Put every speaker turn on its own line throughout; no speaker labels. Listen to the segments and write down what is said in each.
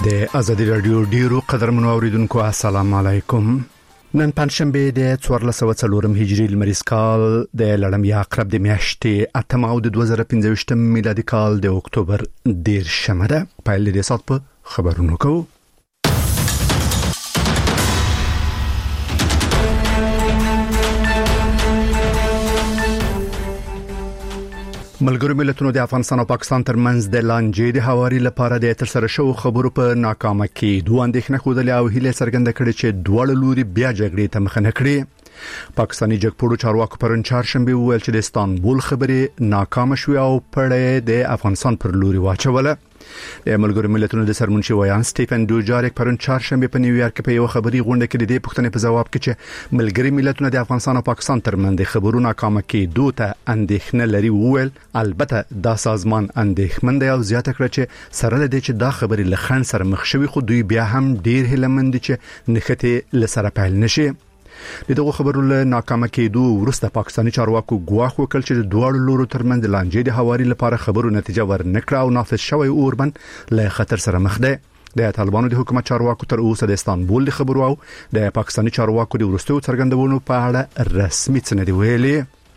د ازادي رادیو ډیرو قدرمنو اوریدونکو السلام علیکم. نن پنځشنبه د 1404 هجری لمریز کال د لړم یا عقرب د میاشتې 8 او د 2015 میلادي کال د اکتوبر 10 شمه ده. پایل د سات په خبرونو کو. ملګرو ملتونو د افغانستان او پاکستان ترمنځ د لانجې د هواري لپاره د ترسره شو خبرو په ناکامه کې دوه اندېښنه خوده او هیله څرګنده کړې چې دواړه لوري بیا جګړې ته مخه نه کړي. پاکستاني جګپوړو چارواکو پرون چهارشنبه ویل چې د استانبول خبرې ناکامه شوې او پړې د افغانستان پر لوري واچوله. د ملګرو ملتونو د سرمنشي ویان سټیفن دوجاریک پرون چهارشنبه په نیویارک په یو خبري غونډه کې د پښتنې په جواب کې چې ملګري ملتونو د افغانستان او پاکستان ترمنځ د خبرو ناکامه کې دوه ته اندېښنه لري ویل. البته دا سازمان اندېښمن دی او زیاته کړ چې سره لدې چې دا خبرې لخن سره مخ شوي خو دوی بیا هم ډیر هلمند چې نخته لسره پیل نشي. دغه خبرو له ناکامه کېدو وروسته پاکستاني چارواکو ګواښ وکړ چې د دوه لورو ترمنځ لانجې د هواري لپاره خبرو نتیجه ورنکړه او نافذ شوی اوربن له خطر سره مخ ده. د طالبانو د حکومت چارواکو تر اوسه د استانبول د خبرو او د پاکستاني چارواکو د ورستو څرګندونو په اړه رسمي څه نه دی ویلي.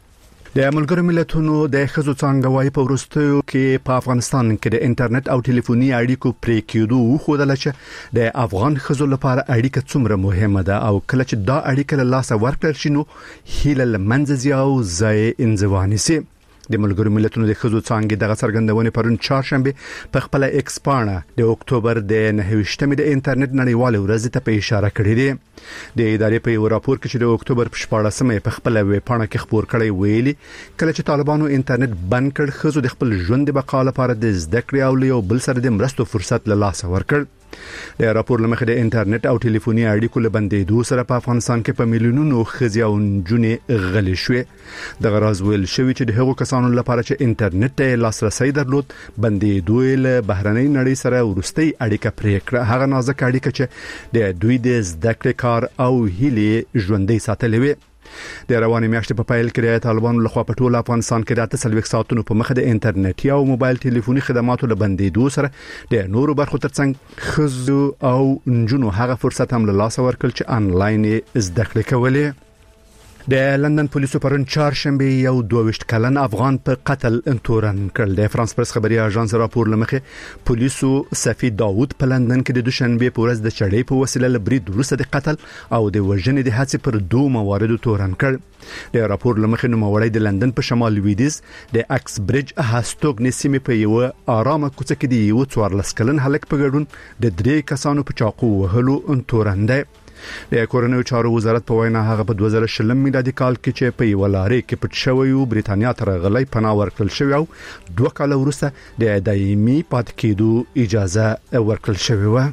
د ملګرو ملتونو د ښځو څنګه وايي په ورستیو کې په افغانستان کې د انټرنیټ او ټلیفوني اړیکو پرې کېدو خو د لچ د افغان ښځو لپاره اړیکه څومره مهمه ده او کله چې دا اړیکه له لاسه ورکړل شي نو هیله لمنځه او ځای انځواني سي. د ملګرو ملتونو د ښځو څنګه دغه څرګندونه پرون چهارشنبه په خپل ایکس پاڼه د اکتوبر د 9مې د انټرنیټ نړیواله ورځ ته په اشاره کړې ده. د ادارې په یو راپور کې چې د اکتوبر په 14مې په خپل ویب پاڼه کې خبر کړی ویلي کله چې طالبانو انټرنیټ بند کړ ښځو د خپل ژوند د بقا لپاره د زده کړې او یو بل سره د مرستو فرصت له لاسه ورکړ. د راپور لمخې د انټرنیټ او ټلیفوني اړیکو له بندېدو سره په افغانستان کې په میلیونونو ښځې او نجونې غلې شوې. د غراز ویل شوی چې د هغو کسانو لپاره چې انټرنیټ ته لاسرسي درلود بندېدو له بهرنۍ نړۍ سره ورستۍ اړیکه پرې کړه. هغه نازک اړیکه چې د دوی د زده کړې کار او هیلې ژوندۍ ساتلې وي. د رواني میاشتې په پایل کې د طالبانو لخوا په ټول افغانستان کې د 48 ساعتونو په مخه د انټرنیټ او موبایل ټلیفوني خدماتو له بندېدو سره د نورو برخو ترڅنګ ښځو او نجونو هغه فرصت هم له لاسه ورکړل چې انلاین زده کړې کولې. د لندن پولیسو پرون چهارشنبه یو 22 کلن افغان په قتل تورن کړل. د فرانس پرس خبري اژانس راپور لمخې پولیسو صفی داوود په لندن کې د دوشنبه په ورځ د چړې په وسیله لبرید وروسته د قتل او د وژنې د هڅې پر دوه مواردو تورن کړ. د راپور لمخې نوموړی د لندن په شمال لویدیز د اکس برج هاستوګ نسیمه په یو آرامه کوڅه کې د یو 14 کلن هلک په ګډون د 3 کسانو په چاقو وهلو تورن دی. د کورنیو چارو وزارت په وینا هغه په 2020 میلادي کال کې چې په یو لارې کې پټ شوی او بریتانیا ته غلې پناه ورکړل شوی او 2 کال وروسته د دایمي پاتې کېدو اجازه ورکړل شوی و.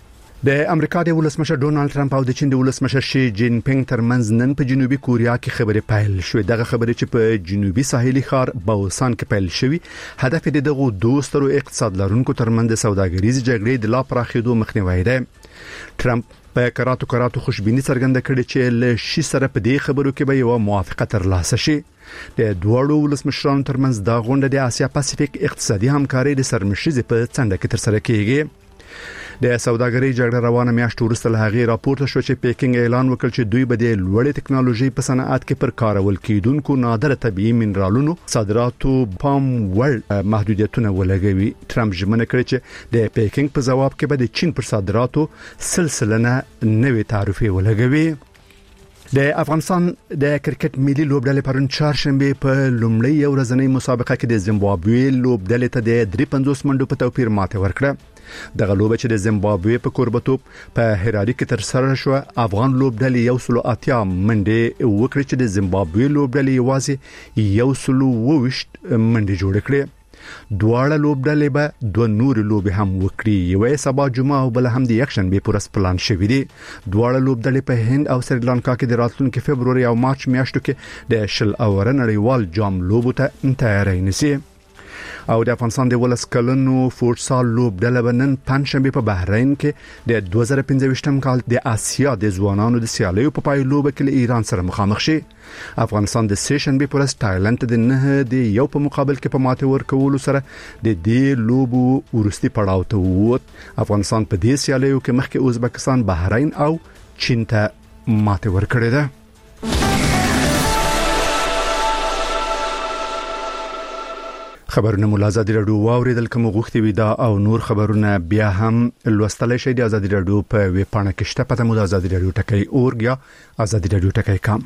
د امریکا د ولسمشر ډونالد ټرمپ او د چین د ولسمشر شي جین پینګ ترمنځ نن په جنوبي کوریا کې خبرې پیل شوې. دغه خبرې چې په جنوبي ساحلي ښار باوسان کې پیل شوې هدف د دغه دوه سترو اقتصاد لرونکو ترمنځ د سوداګریزي جګړې د لا پراخېدو مخنیوي ده. ټرمپ په کراتو خوشبینی څرګنده کړې چې له شي سره په دې خبرو کې به یو موافقه ترلاسه شي. د دوه ولسمشرانو ترمنځ دا غونډه د آسیا پاسفیک اقتصادي همکارۍ د سرمشيزي په څنډه کې ترسره کیږي. د سوداګرۍ جګړه روانه میاشت وروسته له هغې راپورته شو چې پیکینګ اعلان وکړ چې دوی به د لوړې ټکنالوژي په صنعت کې پر کارول کېدونکو نادر طبيعي منرالونو صادراتو پام وړ محدودیتونه ولګوي. ټرمپ ژمنه کړې چې د پیکینګ په جواب کې به د چین پر صادراتو سلسله نوې تعرفې ولګوي. د افغانستان د کرکټ ملي لوبډلې پرون چهارشنبه په لومړی ورځنۍ مسابقه کې د زیمبابوې لوبډلې ته د 350 منډو په توپیر ماته ورکړه. دغه لوبه چې د زیمبابوې په کوربتوب په هراري کې تر سره شو افغان لوبډلې 180 منډې وکړې چې د زیمبابوې لوبډلې یوازې 120 منډې جوړ کړې. دواړه لوبډلې به دوه نور لوبې هم وکړي. یوه سبا جمعه او بل هم د یکشنبه پورس پلان شوې دي. دواړه لوبډلې په هند او سریلانکا کې د راتلونکي فبرवरी او مارچ میاشتو کې د شل اوره نړیوال جام لوبو ته تیاری نیسي. او د افغانستان د ولس کلنو فوټسال لوبډله بنن پنځشنبه په بحرین کې د 2015م کال د آسیا د ځوانانو د سیالیو په پایلوب کې ایران سره مخامخ شي. افغانستان د سیشنبه پر تایلند د نه د یو په مقابل کې په ماته ورکول سره د دې لوبو ورستي پړاو ته ووت. افغانستان په دې سیالیو کې مخکې ازبکستان، بحرین او چین ته ماته ورکړې ده. خبرونه مو آزادي رادیو واوریدل کوم غوښتي وي دا او نور خبرونه بیا هم لوستلای شئ د آزادي رادیو په ویب پاڼه کې شته. پته مو د آزادي رادیو ټکی اورګ یا آزادي رادیو ټکی کام.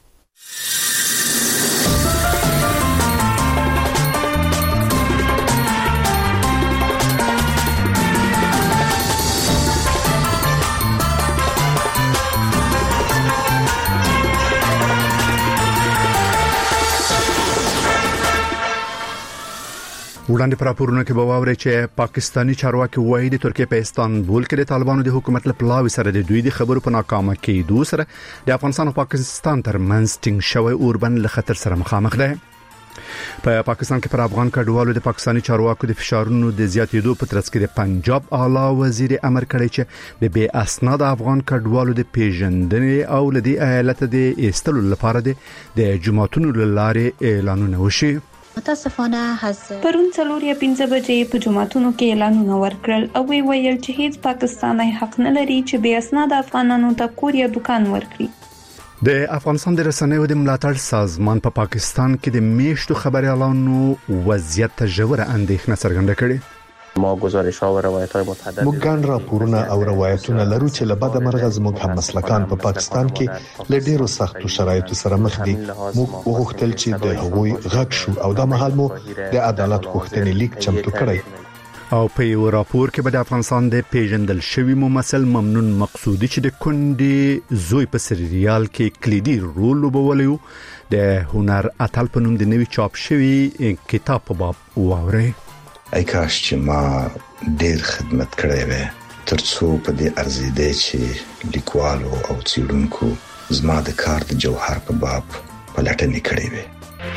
وړاندې پر راپورونه کې به واوري چې پاکستانی چارواکي وایي د ترکیه په استانبول کې د طالبانو د حکومت له پلاوي سره د دوی د خبرو په ناکامه کېدو سره د افغانستان او پاکستان ترمنځ ټینګ شوی اوربند له خطر سره مخامخ دی. په پاکستان کې پر افغان کډوالو د پاکستانی چارواکو د فشارونو د زیاتېدو په ترڅ کې د پنجاب اعلی وزیر امر کړی چې د بې اسناد افغان کډوالو د پیژندنې او لدی ایالت د استلو لپاره د جماعتونو لاره اعلانونه وشي.
متاسفانه
پرون 4:15 بجې په جماعتونو کې اعلانونه ورکړل او ویل چې هیڅ پاکستاني حق نه لري چې بې اسناد افغانانو ته کور یا دکان ورکړي.
د افغانستان د رسنیو د ملاتړ سازمان په پاکستان کې د میشتو خبريالانو وضعیت ته ژوره اندېښنه څرګنده کړې.
ما گزارش‌ها و روایت‌های متعدد
موږ ګڼ راپورونه او روایتونه لرو چې له بده مرغه زموږ هم مسلکان په پاکستان کې له ډیرو سختو شرایطو سره مخ دي. موږ وغوښتل چې د هغوی غږ شو او د مهال مو د عدالت غوښتنې لیک چمتو کړی.
او په یو راپور کې به د افغانستان د پیژندل شوی ممثل ممنون مقصودی چې د کندي زوی په سریال کې کلیدي رول لوبولیو د هنر اتل په نوم د نوي چاپ شوی کتاب په باب واوري.
ای کاش چې ما ډیر خدمت کړی وای ترڅو په دې ارزیده چې لیکوالو او څېړونکو زما د کار د جوهر په باب پلټنې کړې وای.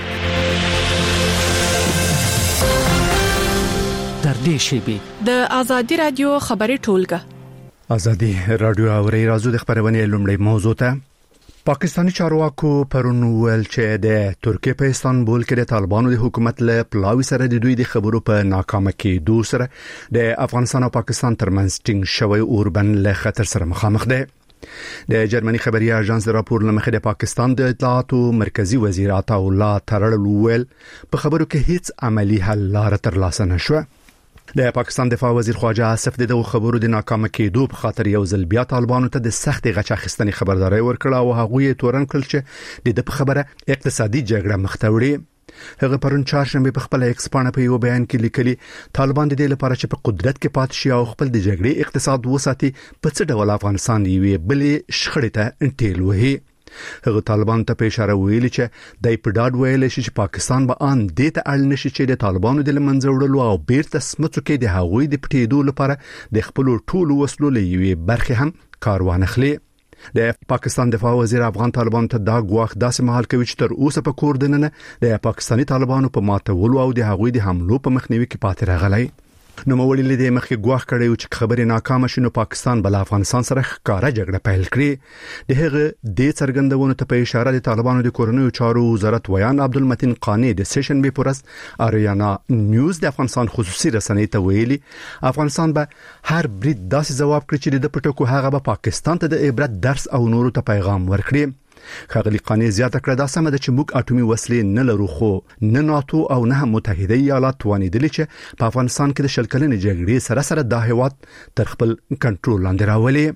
تر دې شی د آزادي رادیو خبري ټولګه
آزادي رادیو اوري راځو د خبرونه لومړی موضوع ته. پاکستانی چارواکو پرون ویل چې د ترکیه په استانبول کې د طالبانو د حکومت له پلاوي سره د دوی د خبرو په ناکامه کېدو سره د افغانستان او پاکستان ترمنځ ټینګ شوی اوربند له خطر سره مخامخ دی. د جرمني خبري اژانس د راپور لمخې د پاکستان د اطلاعاتو مرکزی وزیر عطا الله ترړل ویل په خبرو کې هیڅ عملی حل لار ترلاسه نشوه. د پاکستان دفاع وزیر خواجه آصف د خبرو د ناکامه کېدو په خاطر یو ځل بیا طالبانو ته د سخت غچ اخیستنې خبرداري ورکړه او هغه یې تورن کړل چې د په خبره اقتصادي جګړه مخ ته وړي. هغه پرون چهارشنبه په خپل ایکس پاڼه په یو بیان کې لیکلي طالبان د دې لپاره چې په قدرت کې پات شي او خپل د جګړې اقتصاد وساتي په څه ډول افغانستان یې بلې شخړې ته انټیل وهي. هغه طالبان ته په اشاره ویلي چې دای په ډاډ ویل شي چې پاکستان به ان دې ته اړ نشي چې د طالبانو د لمنځه وړلو او بیرته سمڅو کې د هغوی د پټېدو لپاره د خپل ټولو وسلو لوي برخه هم کاروان اخلي. د پاکستان دفاع وزیر افغان طالبانو ته دا غواخ داسې مهال کوي چې تر اوسه په کور دننه د پاکستانی طالبانو په ماتولو او د هغوی د حملو په مخنیوي کې پاتې راغلی. نو مولي لیدې مخکې غواخ کړی چې خبرې ناکامه شونه پاکستان بل افغانستان سره ښکارا جګړه پیل کړي. د هغه د څرګندونو ته په اشاره د طالبانو د کورنیو چارو وزارت ویان عبدالمتین قانی د سیشن به پرست اریانا نیوز د افغانستان خصوصي رسنۍ ته ویلي افغانستان به هر برید داسې جواب کړی چې د پټکو هغه به پاکستان ته د عبرت درس او نورو ته پیغام ورکړي. خغلی قانی زیاته کړه دا سم ده چې موږ اټومي وسلې نه لرو خو نه ناتو او نه متحده ایالات توانیدل چې په افغانستان کې د شلکلنې جګړې سره سره د هیواد تر خپل کنټرول لاندې راولي.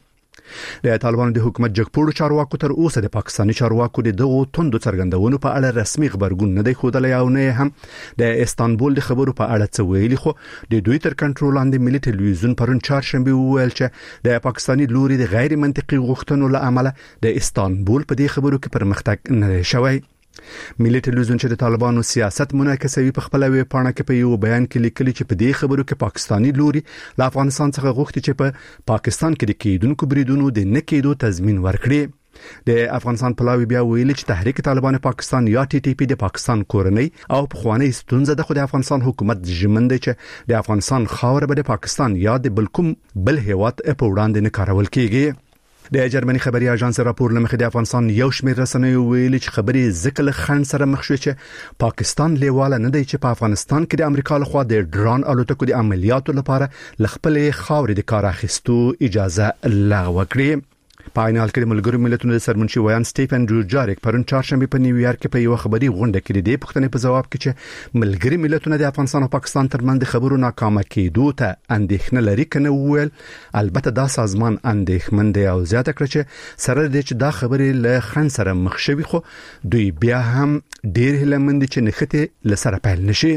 د طالبانو د حکومت جګپوړو چارواکو تر اوسه د پاکستاني چارواکو د دغو توندو څرګندونو په اړه رسمي خبرګون نه دی ښودلی او نه هم د استانبول د خبرو په اړه څه ویلي. خو د دوی تر کنټرول لاندې ملي ټلویزیون پرون چهارشنبه ویل چې د پاکستاني لوري د غیر منطقي غوښتنو له امله د استانبول په دې خبرو کې پرمختګ نه شوی. ملي ټلویزیون چې د طالبانو سیاست منعکسوي په خپل ویب پاڼه کې په یو بیان کې لیکلي چې په دې خبرو کې پاکستاني لوري له افغانستان څخه غوښتي چې په پاکستان کې د کېدونکو بریدونو د نه کېدو تضمین ورکړي. د افغانستان پلاوی بیا ویلي چې تحریک طالبان پاکستان یا ټي ټي پی د پاکستان کورنۍ او پخوانی ستونزه د خو د افغانستان حکومت ژمنده چې د افغانستان خاور به د پاکستان یا د بل هیواد په وړاندې نه کارول کیږي. د جرمني خبري اژانس راپور لمخې د افغانستان یو شمېر رسنیو ویلي چې خبري ذکر خان سره مخ شوې چې پاکستان لیواله نه دی چې په افغانستان کې د امریکا لخوا د ډرون الوتکو د عملیاتو لپاره لخپل خاورې د کار اخیستو اجازه لغوه کړي. په عین حال کې د ملګرو ملتونو د سرمنشي ویان سټیفن ډوجاریک پرون چهارشنبه په نیویارک کې په یو خبري غونډه کې د پښتنې په جواب کې چې ملګري ملتونه د افغانستان او پاکستان ترمنځ د خبرو ناکامه کېدو ته اندېښنه لري کنه ویل البته دا سازمان اندېښمن دی او زیاته کړ چې سره د چې دا خبرې له خن سره مخ شوي خو دوی بیا هم ډېر هلمند چې نخته لسره پیل نشي.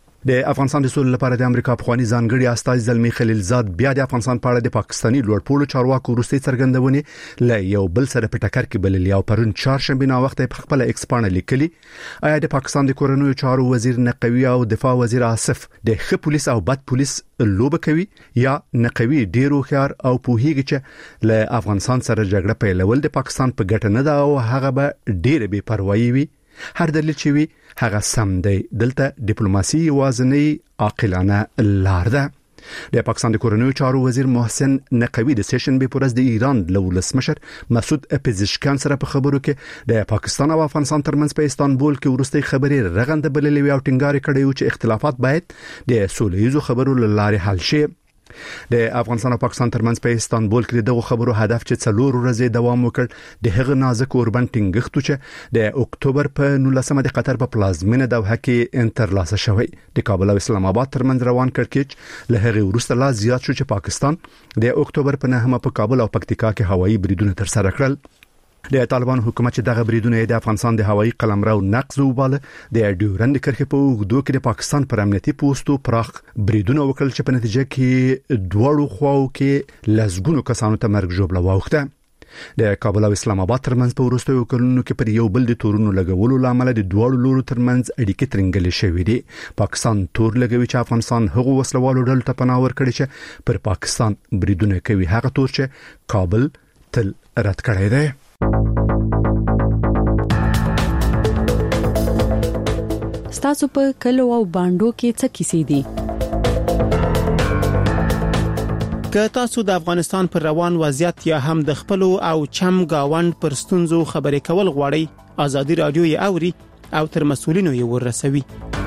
د افغانستان د سولې لپاره د امریکا پخوانی ځانګړي استازي زلمی خلیلزاد بیا د افغانستان په اړه د پاکستاني لوړپوړو چارواکو وروستي څرګندونې ل یو بل سره په ټکر کې بللی او پرون چهارشنبه نا وخت په خپل ایکس باندې لیکلي آیا د پاکستان د کورنیو چارو وزیر نقوي او دفاع وزیر آصف د ښه پولیس او بد پولیس لوبه کوي یا نقوي ډیرو خيار او پوهیږي چې ل افغانستان سره جګړه پیلول د پاکستان په ګټه نه ده او هغه به ډیره بے پروايي وي. هر دلیل چې وي هغه سم دی. دلته ډیپلوماسي وازنی عاقلانه لار ده. د پاکستان د کورنیو چارو وزیر محسن نقوي د سیشن به پرز د ایران لولسمشر مسعود پزشکان سره په خبرو کې د پاکستان او افغانستان ترمنځ په استانبول کې ورستي خبرې رغنده بللې او ټینګار کړي چې اختلافات باید د سولهییزو خبرو لارې حل شي. د افغانستان او پاکستان ترمنځ په استانبول کې دغه خبرو هدف چې 4 ورځې دوام وکړ د هغه نازک اوربن ټینګښت چې د اکتوبر په 19مه د قطر په پلازمینه دوحه کې انترلاسه شوی. د کابل او اسلام آباد ترمنځ روان کړکېچ له هغه وروسته لا زیات شو چې پاکستان د اکتوبر په 9مه په کابل او پکتیکا کې هوایي بریدونه تر سره کړل. د طالبان حکومت چې دغه بریدونه د افغانستان د هوایي قلمرو نقض وباله د ډیورند کرښې په اوږدو کې د پاکستان پر امنیتي پوسټو پراخ بریدونه وکړل چې په نتیجه کې دوړو خواو کې لزګونو کسانو ته مرګ ژوبله واوښته. د کابل او اسلام آباد ترمنځ په وروستیو کلونو کې پر یو بل د تورونو لګولو لامل د دوړو لورو ترمنځ اړیکې ترنګلې شوې دي. پاکستان تور لګوي چې افغانستان هغه وسلوالو ډلو ته پناه ورکړي چې پر پاکستان بریدونه کوي، هغه تور چې کابل تل رد کړی دی.
ستاسو په کلو او باندو کې څه کیسې دي؟
که تاسو د افغانستان پر روان وضعیت یا هم د خپل او چم گاوند پر ستونزو خبرې کول غواړئ، آزادي رادیو یې اوري او تر مسؤلینو یې ورسوي.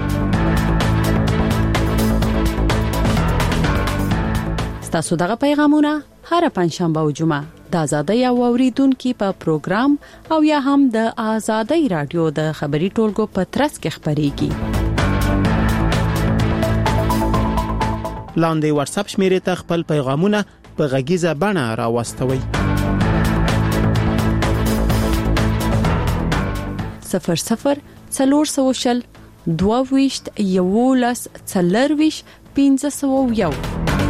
ستاسو دغه پیغامونه هر پنځشنبه او جمعه د آزادۍ او اوریدونکو په پروګرام او یا هم د آزادۍ رادیو د خبري ټولګو په ترڅ کې خبريږي.
لاندې واتس اپ شمیرې ته خپل پیغامونه په غږیزه بڼه راوستوي.
00 400 22 11 40 501.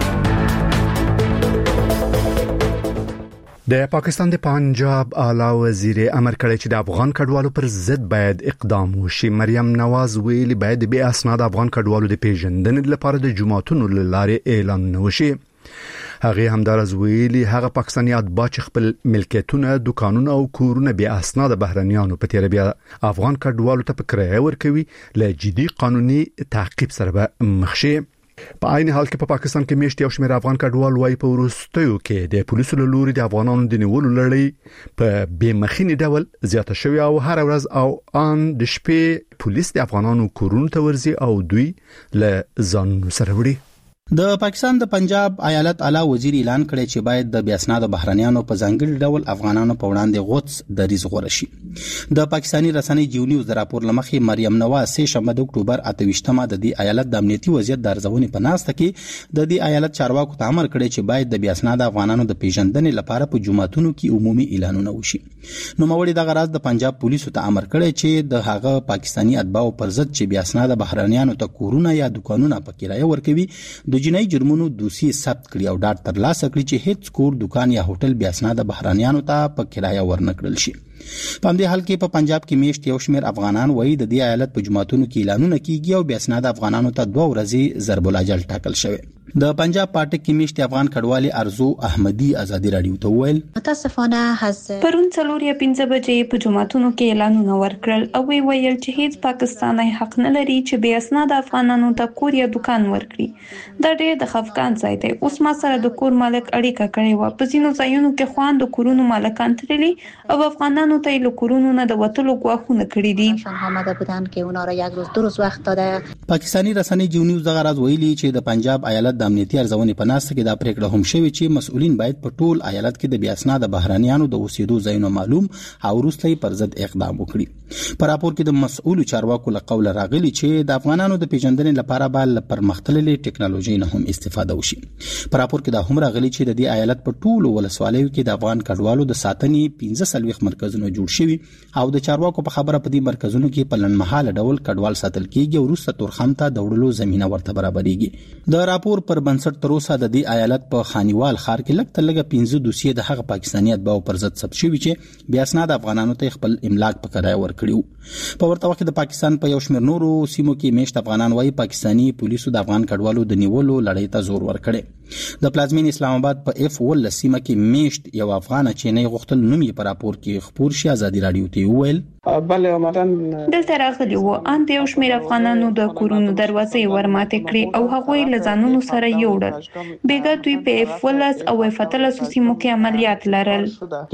د پاکستان د پنجاب اعلی وزیر امر کړی چې د افغان کډوالو پر ضد باید اقدام وشي. مریم نواز ویلي باید به اسناد افغان کډوالو د پیژندنې لپاره د جماعتونو لارې اعلان نوشي. هغه همدارز ویلي هغه پاکستاني اتباع چې خپل ملکیتونه، دکانونه او کورونه به اسناد بهرنیانو په تیر بیا افغان کډوالو ته پکړای ورکوي له جدي قانوني تعقیب سره به مخ شي. په عین حال کې په پاکستان کې میشت یو شمېر افغان کډوال وای په ورستیو کې د پولیسو له لوري د افغانانو د نیولو لړۍ په بېمخینی ډول زیاته شوی او هر ورځ او ان د شپې پولیس د افغانانو کورونو ته ورځي او دوی له ځان سره وړي.
د پاکستان د پنجاب ایالت اعلی وزیر اعلان کړی چې باید د بیا اسناد بهرنیانو په ځانګړي ډول افغانانو په وړاندې غوڅ دریځ غوړه شي. د پاکستاني رسنۍ جیو نیوز د راپور لمخې مریم نواز سه شنبه د اکتوبر 28مه د دې ایالت د امنیتي وضعیت د ارزونې په ناسته کې د دې ایالت چارواکو ته امر کړی چې باید د بیا اسناد افغانانو د پیژندنې لپاره په جماعتونو کې عمومي اعلانونه وشي. نو موري دغه راز د پنجاب پولیسو ته امر کړی چې د هغه پاکستاني اتباعو پر ضد چې بیا اسناد بهرنیانو ته کورونه یا دکانونه په کرایه ورکوي د جنایي جرمونو دوسیه ثبت کړي او ډاډ ترلاسه کړي چې هیڅ کور، دکان یا هوټل بیا اسناد بهرنیانو ته په کرایه ورنکړل شي. په همدې حال کې په پنجاب کې میشت یو شمېر افغانان وایي د دې ایالت په جماعتونو کې اعلانونه کیږي او بیا اسناد افغانانو ته 2 ورځې ضرب الاجل ټاکل شوی. د پنجاب پارټي کې میشت افغان کډوالي ارزو احمدي ازادي رادیو ته ویل
متاسفانه پرون 4:15 بجې په جمعتونو کې اعلانونه ورکړل او ویل چې هیڅ پاکستاني حق نه لري چې بې اسناد افغانانو ته کور یا دکان ورکړي. دا ډېر د خفقان ځای دی. اوس ما سره د کور مالک اړیکه کړې و. په ځینو ځایونو کې خوان د کورونو مالکان ترلي او افغانانو ته له کورونو نه د وټلو غواخونه کړی دي.
آمده بودن که اونا را یک روز دو روز وقت داده.
پاکستانی رسنۍ جیو نیوز دغه راز ویلي چې د پنجاب ایالت د امنیتي ارزونې په ناسته کې دا پریکړه هم شوې چې مسؤلین باید په ټول ایالت کې د بې اسناده بهرانيانو د اوسېدو ځایونه معلوم او وروسته پر ضد اقدام وکړي. په راپور کې د مسؤلو چارواکو له قوله راغلي چې د افغانانو د پیژندنې لپاره به پرمختللې ټکنالوژي نه هم استفاده وشي. په راپور کې دا هم راغلي چې د دې ایالت په ټول ولسوالیو کې د افغان کډوالو د ساتنې 15 مرکزونه جوړ شوي او د چارواکو په خبره په دې مرکزونو کې په لنډمهاله ډول کډوال ساتل کیږي او وروسته تورخم ته د وړلو زمينه ورته برابرېږي. د راپور پر بنسټ تر اوسه د دې ایالت په خانیوال ښار کې لږ تر لږه 15 دوسیې د هغه پاکستاني اتباعو پر ضد ثبت شوي چې بې اسناد افغانانو ته خپل املاک په کرایه ورکړي. په ورته وخت د پاکستان په یو شمېر نورو سیمو کې میشت افغانان وايي پاکستاني پولیسو د افغان کډوالو د نیولو لړۍ ته زور ورکړي. د پلازمین اسلام آباد په اف ول سیمه کې میشت یو افغان چې نه غوښتل نوم یې په راپور کې خبر شي ازادي رادیو ته ویل
بله مدن دلته راغلی و ان د یو شمېر افغانانو د کورونو دروازې ورماتې کړې او هغوی له ځانونو سره یوړل. بیګا دوی په اف ولس او فتلس سیمو کې عملیات لرل.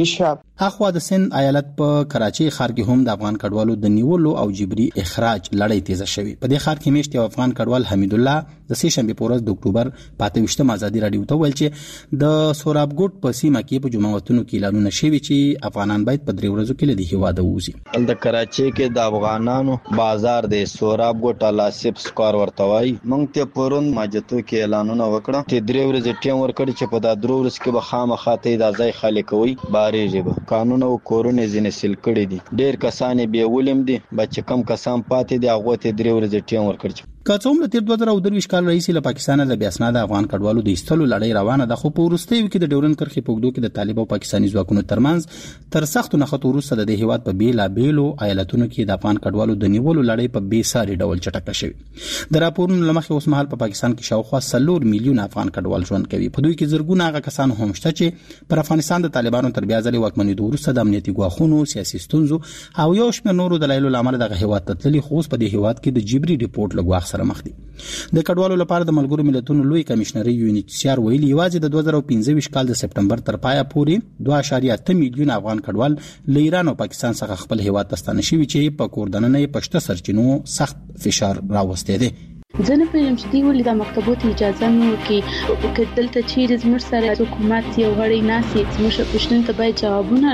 اخوا د سند ایالت په کراچي ښار کې هم د افغان کډوالو د نیولو او جبري اخراج لړۍ تیزه شوې. په دې ښار کې میشت یو افغان کډوال حمید الله د سې شنبه په ورځ د اکتوبر 25 ازادي رادیو ته ویل چې د سورابګوټ په سیمه کې په جمعوتونو کې اعلانونه شوي چې افغانان باید په 3 ورځو کې له دې هیواده ووځي.
د کراچي کې د افغانانو بازار د سورابګوټ لاسپ سکوار ورتوي مونږ ته پرون ماجتو کې اعلانونه وکړه چې 3 ورځې ټیم ورکړي چې په دا 3 ورځې کې به خامخاته د ځای خالي کوي بارېږي به قانون او کورونه ځینې سیل کړي دي. ډېر کسان به ولیم دي بچ کم کسان پاتې دي هغه ته 3 ورځې ټیم ورکړي.
کڅوم له تیر 2023 کال رئیس له پاکستان له بې اسناد افغان کډوالو د ایستلو لړۍ روانه ده. خو په وروستیو کې د ډیورن کرښې په اوږدو کې د طالب او پاکستاني ځواکونو ترمنځ تر سختو نښتو وروسته د هیواد په بیلابیلو ایالتونو کې د افغان کډوالو د نیولو لړۍ په بې ساري ډول چټکه شوې. د راپورونو لمخې اوس مهال په پاکستان کې شاوخوا 3 میلیون افغان کډوال ژوند کوي. په دوی کې زرګونه هغه کسان هم شته چې پر افغانستان د طالبانو تر بیا ځلې واکمنېدو وروسته د امنیتي ګواښونو، سیاسي ستونزو او یو شمېر نورو دلایلو لامل دغه هیواد ته تللي، خو اوس په دې هیواد کې د جبري ریپورت له ګواښ سره مخ دي. د کډوالو لپاره د ملګرو ملتونو لوی کمشنري UNHCR ویلي یوازې د 2015 کال د سپټمبر تر پایه پورې 2.8 میلیون افغان کډوال له ایران او پاکستان څخه خپل هیواد ته ستانه شوي چې په کوردننه پښته سرچینو سخت فشار راوستي دي.
زه نه پوهیږم چې دی ولې د مکتبونو اجازه مو کې دلته چیرې زموږ سره حکومت یو غړی ناسي زموږ پښتون ته باید جوابونه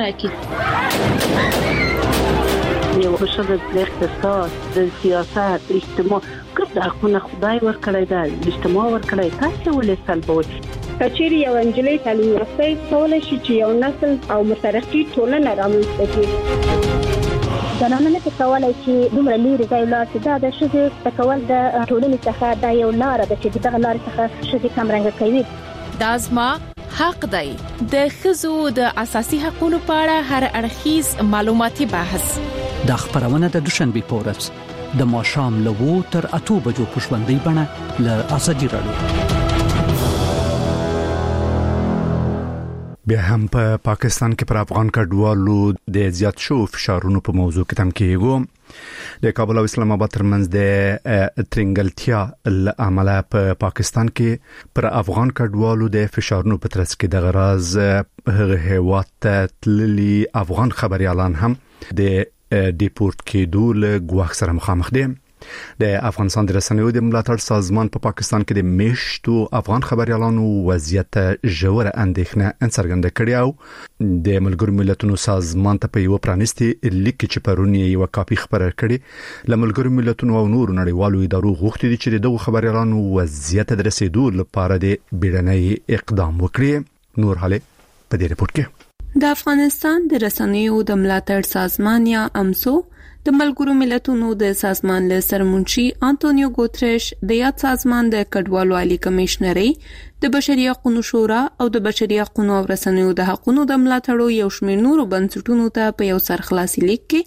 راکړي.
یو بشر د اقتصاد، د سیاست، اجتماع کله حقونه خدای ورکړی دی، اجتماع ورکړی، تاسو ولې سلبوي؟
کچېری یو انجلۍ تعلیم یافته کولای شي چې یو نسل او مترقي ټولنه رامنځته کړي.
زنانه نه کولای چې دومره لري ځای لاس دا د شذ تکول د ټولنې څخه دا یو لار ده چې دغه لار څخه شذ کمرنګ کوي.
دا زما حق دی. د ښځو د اساسي حقوقو په اړه هر اړخیز معلوماتي بحث
د خبرونه د دوشنبه په ورځ د ماښام له 2 تر 8 بجو په ژوندۍ بڼه له ازادي رادیو.
بیا هم په پاکستان کې پر افغان کډوالو د زیات شو فشارونو په موضوع کې تم کېږي. د کابل او اسلام آباد ترمنځ د ترنګلتیا العمل په پاکستان کې پر افغان کډوالو د فشارونو په ترڅ کې د غراز هغه هیواد ته تللي افغان خبريالان هم د ډیپورت کېدو له ګواښ سره مخامخ دي. د افغانستان د رسنیو د ملاتړ سازمان په پاکستان کې د میشتو افغان خبريالانو وضعیت ژوره اندېښنه څرګنده کړې او د ملګرو ملتونو سازمان ته په یو پرانیستي لیک چې پرونی یو کاپي خبره کړې ل ملګرو ملتونو او نورو نړیوالو ادارو غوښتي دي چې دغه خبريالانو وضعیت د رسیدو لپاره د بیړنۍ اقدام وکړي. نور حاله په دې ریپورت کې
د افغانستان د رسنیو د ملاتړ سازمان یا امسو د ملګرو ملتونو د سازمان له سرمنشي انټونیو ګوتریش د یاد سازمان د کډوالو عالی کمشنري د بشري حقوقو شورا او د بشري حقوقو او رسنیو د حقوقو د ملاتړو یو شمېر نورو بنسټونو ته په یو سرخلاصي لیک کې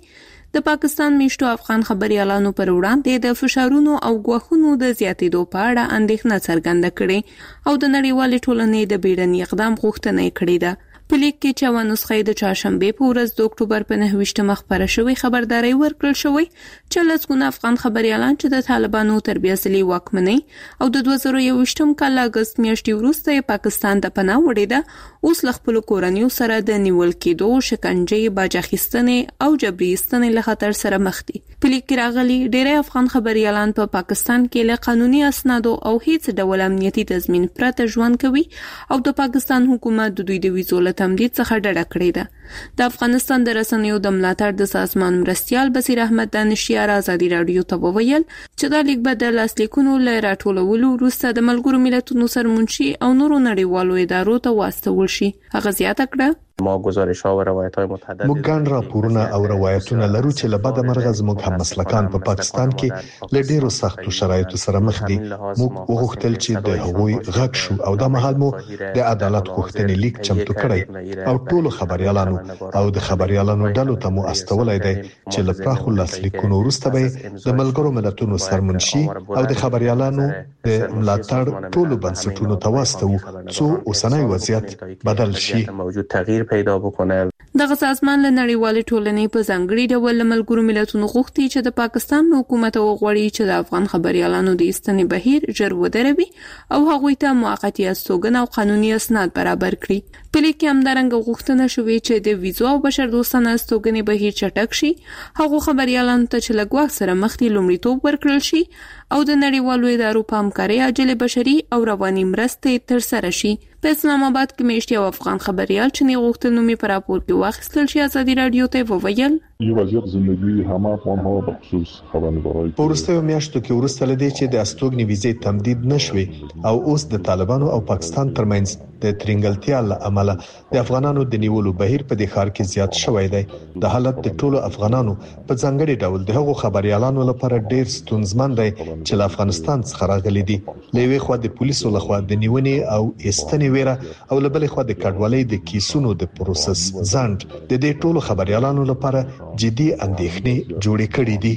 د پاکستان میشتو افغان خبريالانو پر وړاندې د فشارونو او غوښونو د زیاتېدو په اړه اندېښنه څرګنده کړې او د نړیوال ټولنې د بیړني اقدام غوښتنه کړې ده. په لیک کې چې نسخه د چهارشنبه په ورځ د اکتوبر په 9 خبره شوې خبرداري ورکړل شوې چې لسګونه افغان خبريالان چې د طالبانو تربیه ځلي واکمنۍ او د 2021 کال اگست میاشتې وروسته پاکستان ته پناه وړې ده اوس خپل کورنیو سره د نیول کېدو شکنجې باجاخستنې او جبري استنې له خطر سره مخ دي. په لیک کې راغلي ډېر افغان خبريالان په پاکستان کې له قانوني اسنادو او هیڅ ډول امنیتي تضمین پرته ژوند کوي او د پاکستان حکومت د دوی د ویزو تمدید څخه ډډه کړې ده. د افغانستان د رسنیو د ملاتړ د سازمان مرستيال بصیر احمد دانشیار ازادي رادیو ته وویل چې دا لیک به د لاسلیکونو له راټولولو وروسته د ملګرو ملتونو سرمنشي او نورو نړیوالو ادارو ته واستول شي. هغه زیاته کړه
ما گزارش‌ها و روایت‌های متعدد
موږ ګڼ راپورونه او روایتونه لرو چې له بده مرغه زموږ هم مسلکان په پاکستان کې له ډیرو سختو شرایطو سره مخ دي. موږ وغوښتل چې د هغوی غږ شو او د مهال مو د عدالت غوښتنې لیک چمتو کړی او ټولو خبريالانو او د خبريالانو ډلو ته مو استولای دی چې له پراخو لاسلیکونو وروسته به د ملګرو ملتونو سرمنشي او د خبريالانو د ملاتړ ټولو بنسټونو ته واستو څو اوسنۍ وضعیت بدل شي.
موجود تغییر پیدا بکنه.
دغه سازمان له نړیوال ټولنې په ځانګړي ډول ملګرو ملتونو غوښتي چې د پاکستان حکومت وغوړي چې د افغان خبريالانو د استنې بهیر ژر ودروي او هغوی ته موقتی استوګن او قانوني اسناد برابر کړي. په لیک کې همدارنګه غوښتنه شوې چې د ویزو او بشر دوستانه استوګنې بهیر چټک شي. هغه خبريالانو ته چې لګواک سره مخ دي لومړیتوب ورکړل شي او د نړیوالو ادارو په همکارۍ عاجل بشري او رواني مرستې ترسره شي. په اسلام آباد کې میشت یو افغان خبريال چې نه غوښتل نومي پر راپور کې واخیستل شي ازادي رادیو ته وویل
یو وضعیت زندگی همه افغان‌ها به خصوص خبرنگارای
په وروستیو میاشتو کې وروسته لدی چې د استوګنې ویزې تمدید نشوي او اوس د طالبانو او پاکستان ترمنځ د ترنګلتیا له امله د افغانانو د نیولو بهیر په دې ښار کې زیات شوی دی. د حالت د ټولو افغانانو په ځانګړي ډول د هغو خبريالانو لپاره ډیر ستونزمن دی چې له افغانستان څخه راغلي دي. لوي خو د پولیسو لخوا د نیونې او استنې ویره او لبلې خو د کډوالۍ د کیسونو د پروسس ځند د دې ټولو خبريالانو لپاره جدي اندېښنې جوړې کړې دي.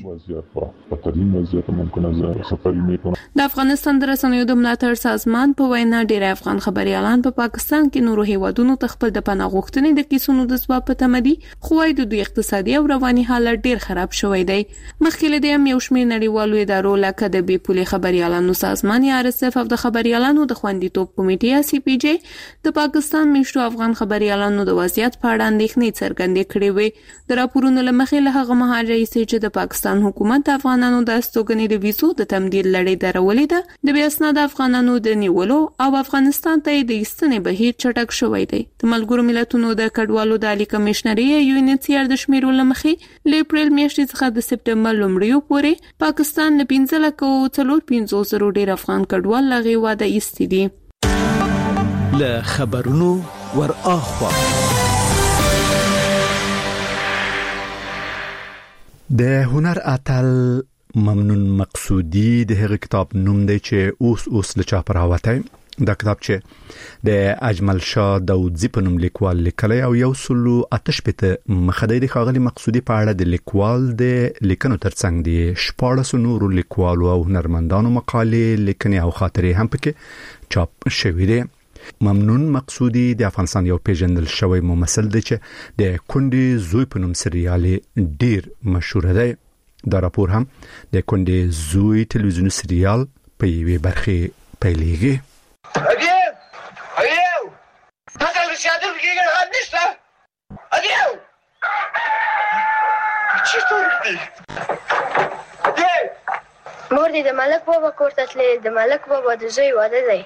د افغانستان د رسنیو د ملاتړ سازمان په وینا ډېر افغان خبريالان په پاکستان کې نورو هیوادونو ته خپل د پناه غوښتنې د کیسونو د ځواب په تمه دي خو وايي د دوی اقتصادي او رواني حالت ډېر خراب شوی دی. مخکې له دې یو شمېر نړیوالو ادارو لکه د بي پولې خبريالانو سازمان یا RSF او د خبريالانو د خوندیتوب کمیټې CPJ د پاکستان میشتو افغان خبريالانو د وضعیت په اړه اندېښنې څرګندې کړې وې. د راپورونو له مخې له هغه مهال راځي چې د پاکستان حکومت د افغانانو د استوګنې د ویزو د تمدید لړۍ درولې ده. د بیا اسناد افغانانو د نیولو او افغانستان ته د استنې بهیر چټک شوی دی. د ملګرو ملتونو د کډوالو د عالی کمشنري UNHCR د شمیرو لمخې له اپریل میاشتې څخه د سپټمبر لومړیو پورې پاکستان له 15,450 ډیر افغان کډوال لغې واده ایستي دي.
له خبرونو ور اخوا
د هنر اتل ممنون مقصودی د هغه کتاب نوم دی چې اوس له چاپ راوته. دا کتاب چې د اجمل شاه داودزی په نوم لیکوال لیکلی او یو سلو آتش پته مخدی د خاغلی مقصودی په اړه د لیکوال د لیکنو ترڅنګ دی 14 نورو لیکوالو او هنرمندانو مقالې لیکنې او خاطرې هم پکې چاپ شوې دي. ممنون مقصودی د افغانستان یو پیژندل شوی ممثل دی چې د کندې زوی په نوم سریال ډیر مشهور دی. دا راپور هم د کندې زوی ټلویزیونی سریال په یوې برخه پیلېږي.
اگیو هذا الرشاد الحقيقي هذا نشته اگیو چی توري
مور دې د ملک بابا کور ته تللې د ملک بابا د زوی واده دی.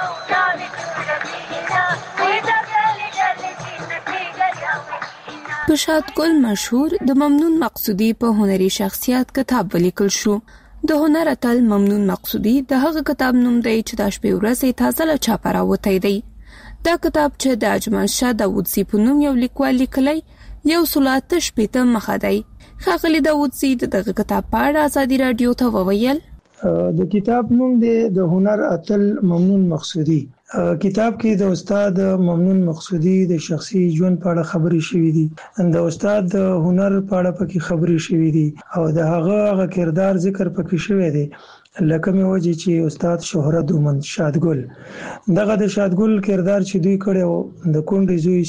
پشاد ګل مشهور د ممنون مقصودی په هنري شخصیت کتاب ولیکل شو. د هنر اتل ممنون مقصودی د هغه کتاب نوم دی چې د شپې ورځې تازه له چاپ راوتی دی. دا کتاب چې د اجمل شاه داودزی په نوم یو لیکوال لیکلی یو سلو شپېته مخه دی. ښاغلي داودزی دغه کتاب په اړه ازادي رادیو ته وویل
د کتاب نوم دی د هنر اتل ممنون مقصودی کتاب کې د استاد ممنون مقصودی د شخصي ژوند په اړه خبرې شوې دي، د استاد د هنر په اړه پکې خبرې شوې دي او د هغه کردار ذکر پکې شوی دی لکه مې وجه چې استاد شهرت ومن شادګل دغه د شادګل کردار چې دوی کړو د کونډې زوی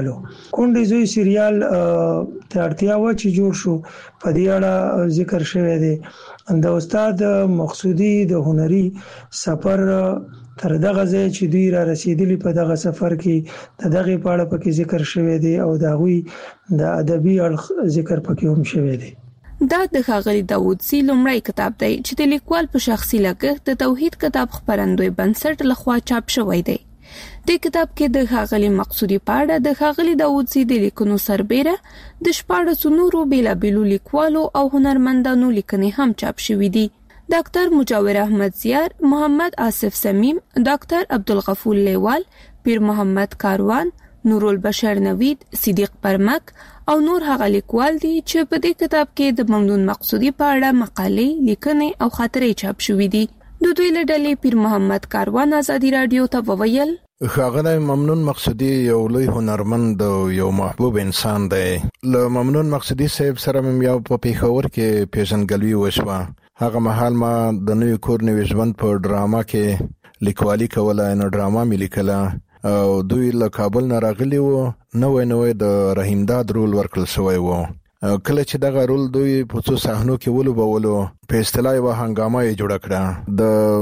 سریال ته اړتیا و چې جوړ شو په دې اړه ذکر شوی دی. د استاد مقصودی د هنري سفر تر دغه ځای چې دوی را رسیدلی په دغه سفر کې دغه په اړه پکې ذکر شوی دی او د غوي د ادبي اړخ ذکر پکې هم شوی دی.
دا د ښاغلي داوود سي لومړی کتاب دی چې د لیکوال په شخصي لګښت د توحید کتاب خپرندوی بنسټ لخوا چاپ شوی دی. د کتاب کې د ښاغلي مقصودی په اړه د ښاغلي داوود سي د لیکنو سربېره د 14 نورو بیلابیلو لیکوالو او هنرمندانو لیکنې هم چاپ شوې دي. ډاکټر مجاور احمد زیار، محمد آصف سمیم، ډاکټر عبدالغفور لیوال، پیر محمد کاروان، نورالبشر نوید، صدیق پرمک او نور هغه لیکوال دي چې په دې کتاب کې د ممنون مقصودی په اړه مقالې، لیکنې او خاطرې چاپ شوې دي. د دوی له ډلې پیر محمد کاروان ازادي رادیو ته وویل:
ښاغلی ممنون مقصودی یو لوی هنرمند او یو محبوب انسان دی. له ممنون مقصودی صاحب سره مې یو په پیښور کې پیژندګلوي وشوه. هغه مهال ما د نوې کور نوې ژوند په ډراما کې لیکوالي کوله، نو ډراما مې لیکله او دوی له کابل نه راغلي وو. نوې د رحیم داد رول ورکړل شوی وو. کله چې دغه رول دوی په څو صحنو کې ولوبولو په اصطلاح یو هنګامه یې جوړ کړه. د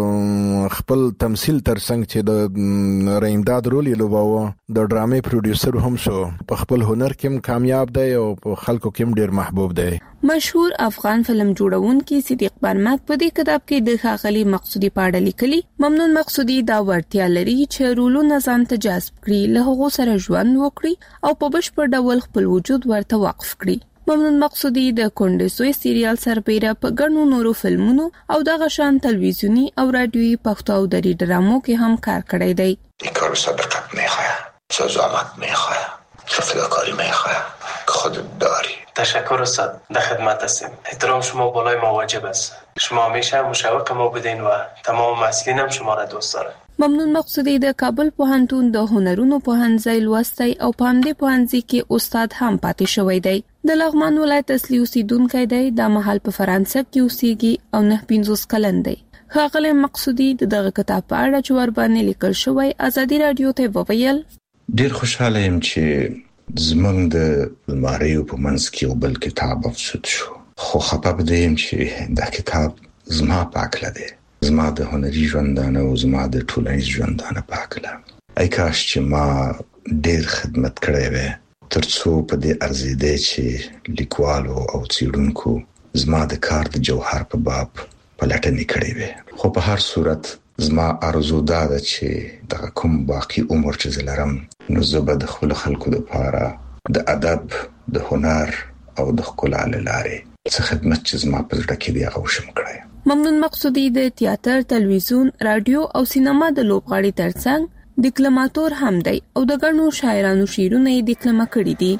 خپل تمثيل ترڅنګ چې د رحیم داد رول یې لوباوه، د ډرامې پروډوسر هم شو. په خپل هنر کې کامیاب دی او په خلکو کې ډیر محبوب دی.
مشهور افغان فلم جوړونکي صدیق پرمک په دې کتاب کې د ښاغلي مقصودی په اړه لیکلي: ممنون مقصودی دا ورتیا لري چې رولونه ځان ته جذب کړي، له هغو سره ژوند وکړي او په بشپړ ډول خپل وجود ورته وقف کړي. ممنون مقصودی د کونډې زوی سریال سربېره په ګڼو نورو فلمونو او دغه شان تلویزیونی او رادیویي پښتو او دري ډرامو کې هم کار کړی دی.
کار سابقت میخواه، زحمت میخواه، فداکاری میخواه که خودت داری.
تشکر استاد، در خدمت هستیم. احترام شما بالای ما واجب است. شما همیشه مشوق ما بودین و تمام مسئولین هم شما را دوست دارن.
ممنون مقصودی د کابل پوهنتون د هنرونو پوهنځی لوستی او په همدې پوهنځي کې استاد هم پاتې شوی دی. د لغمان ولایت اصلي اوسیدونکی دی، د مهال په فرانسه کې اوسېږي او 9 کلن دی. ښاغلی مقصودی دغه کتاب په اړه چې ور باندې لیکل شوی ازادي رادیو ته وویل:
ډیر خوشاله یم چې زمونږ د الماریو په منځ کې یو بل کتاب افسود شو، خو خپه بدیم چې دا کتاب زما پاکله دی، زما د هنري ژوندانه او زما د ټولنیز ژوندانه پاکله. ای کاش چې ما ډیر خدمت کړی وای ترڅو په دې ارزیده چې لیکوالو او څېړونکو زما د کار د جوهر په باب پلټنې کړې وي. خو په هر صورت زما ارزو دا ده چې د کوم باقی عمر چې زلرم نو زه به د خپل خلکو لپاره د ادب، د هنر او د ښکلا له لارې څه خدمت چې زما په زړه کې دی هغه وشم کړی.
ممنون مقصودی د تیاتر، تلویزیون، رادیو او سینما د لوبغاړي ترڅنګ ډیکلماتور هم دی او د ګڼو شاعرانو شعرونه یې ډیکلمه کړي دي.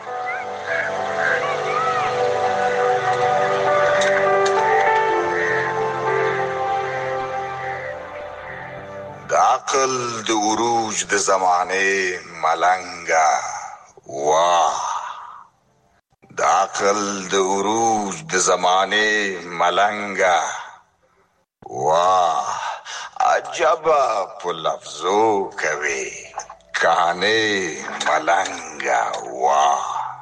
د عقل د عروج د زمانه ملنګا واه، د عقل د عروج د زمانه ملنګا واه، عجبا په لفظو کوي کانه ملنګا واه.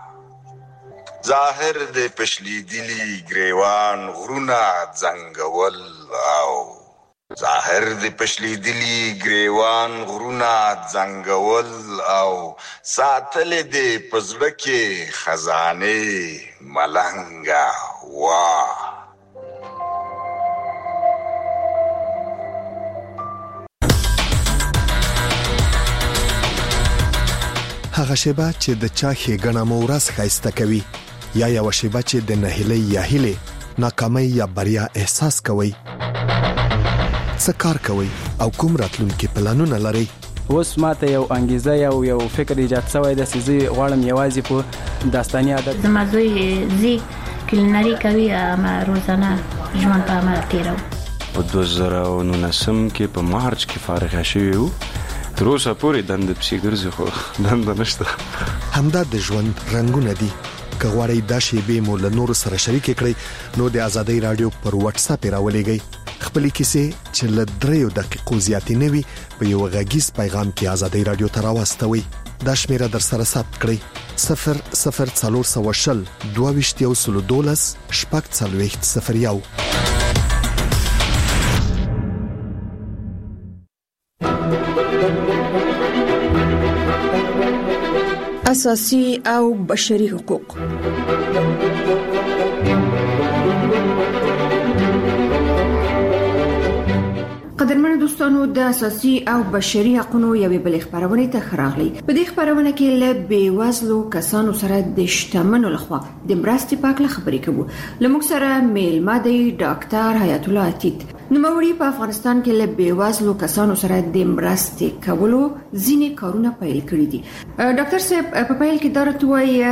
ظاهر د پښلی دلی گریوان غرونا زنګول او ظاهر د پښلی دلی گریوان غرونا زنګول او ساتل د پزړه کې خزانه ملنګا واه.
هغه شیبه چې د چا ښېګڼه مو ورځ ښایسته کوي، یا یو شیبه چې د نهیلۍ یا هیلې، ناکامۍ یا بریا احساس کوي. څه کار کوي او کوم راتلونکي پلانونه لري؟
اوس ماته یو انګیزه یو فکر ایجاد شوی د سيزي غواړم یوازې په داستاني ادب
زما زوی زی کلینری کوي، ما روزانه ژوند په عمل تیرو.
په 2019 کې په مارچ کې فارغ شوی وو
تر اوسه پورې دند پسې ګرځي خو دند نشته.
همدا د ژوند رنگونه دي. که غواړئ دا شیبې مو له نورو سره شریک کړئ نو د آزادۍ رادیو پر واتس اپ راولېږئ. خپل کیسې چې له 3 دقیقو زیاتې نه وي په یو غږیز پیغام کې آزادۍ رادیو ته راوستوي. دا شمیره در سره ثبت کړئ 00420 22 12
اساسي او بشري حقوق. قدرمن دوستانو د اساسي او بشري حقوقو یوې بلې خبرونه ته خراغلي. په دې خبرونه کې له بیوزلو کسانو سره د شتمنو لخوا د مرستې پاکله خبرې کوو. لموږ سره میلمه دی ډاکټر حیات الله عتیق. نوموړي په افغانستان کې له بیوزلو کسانو سره د مرستې کولو ځینې کارونه پیل کړي دي. ډاکټر صاحب په پیل کې درته وایي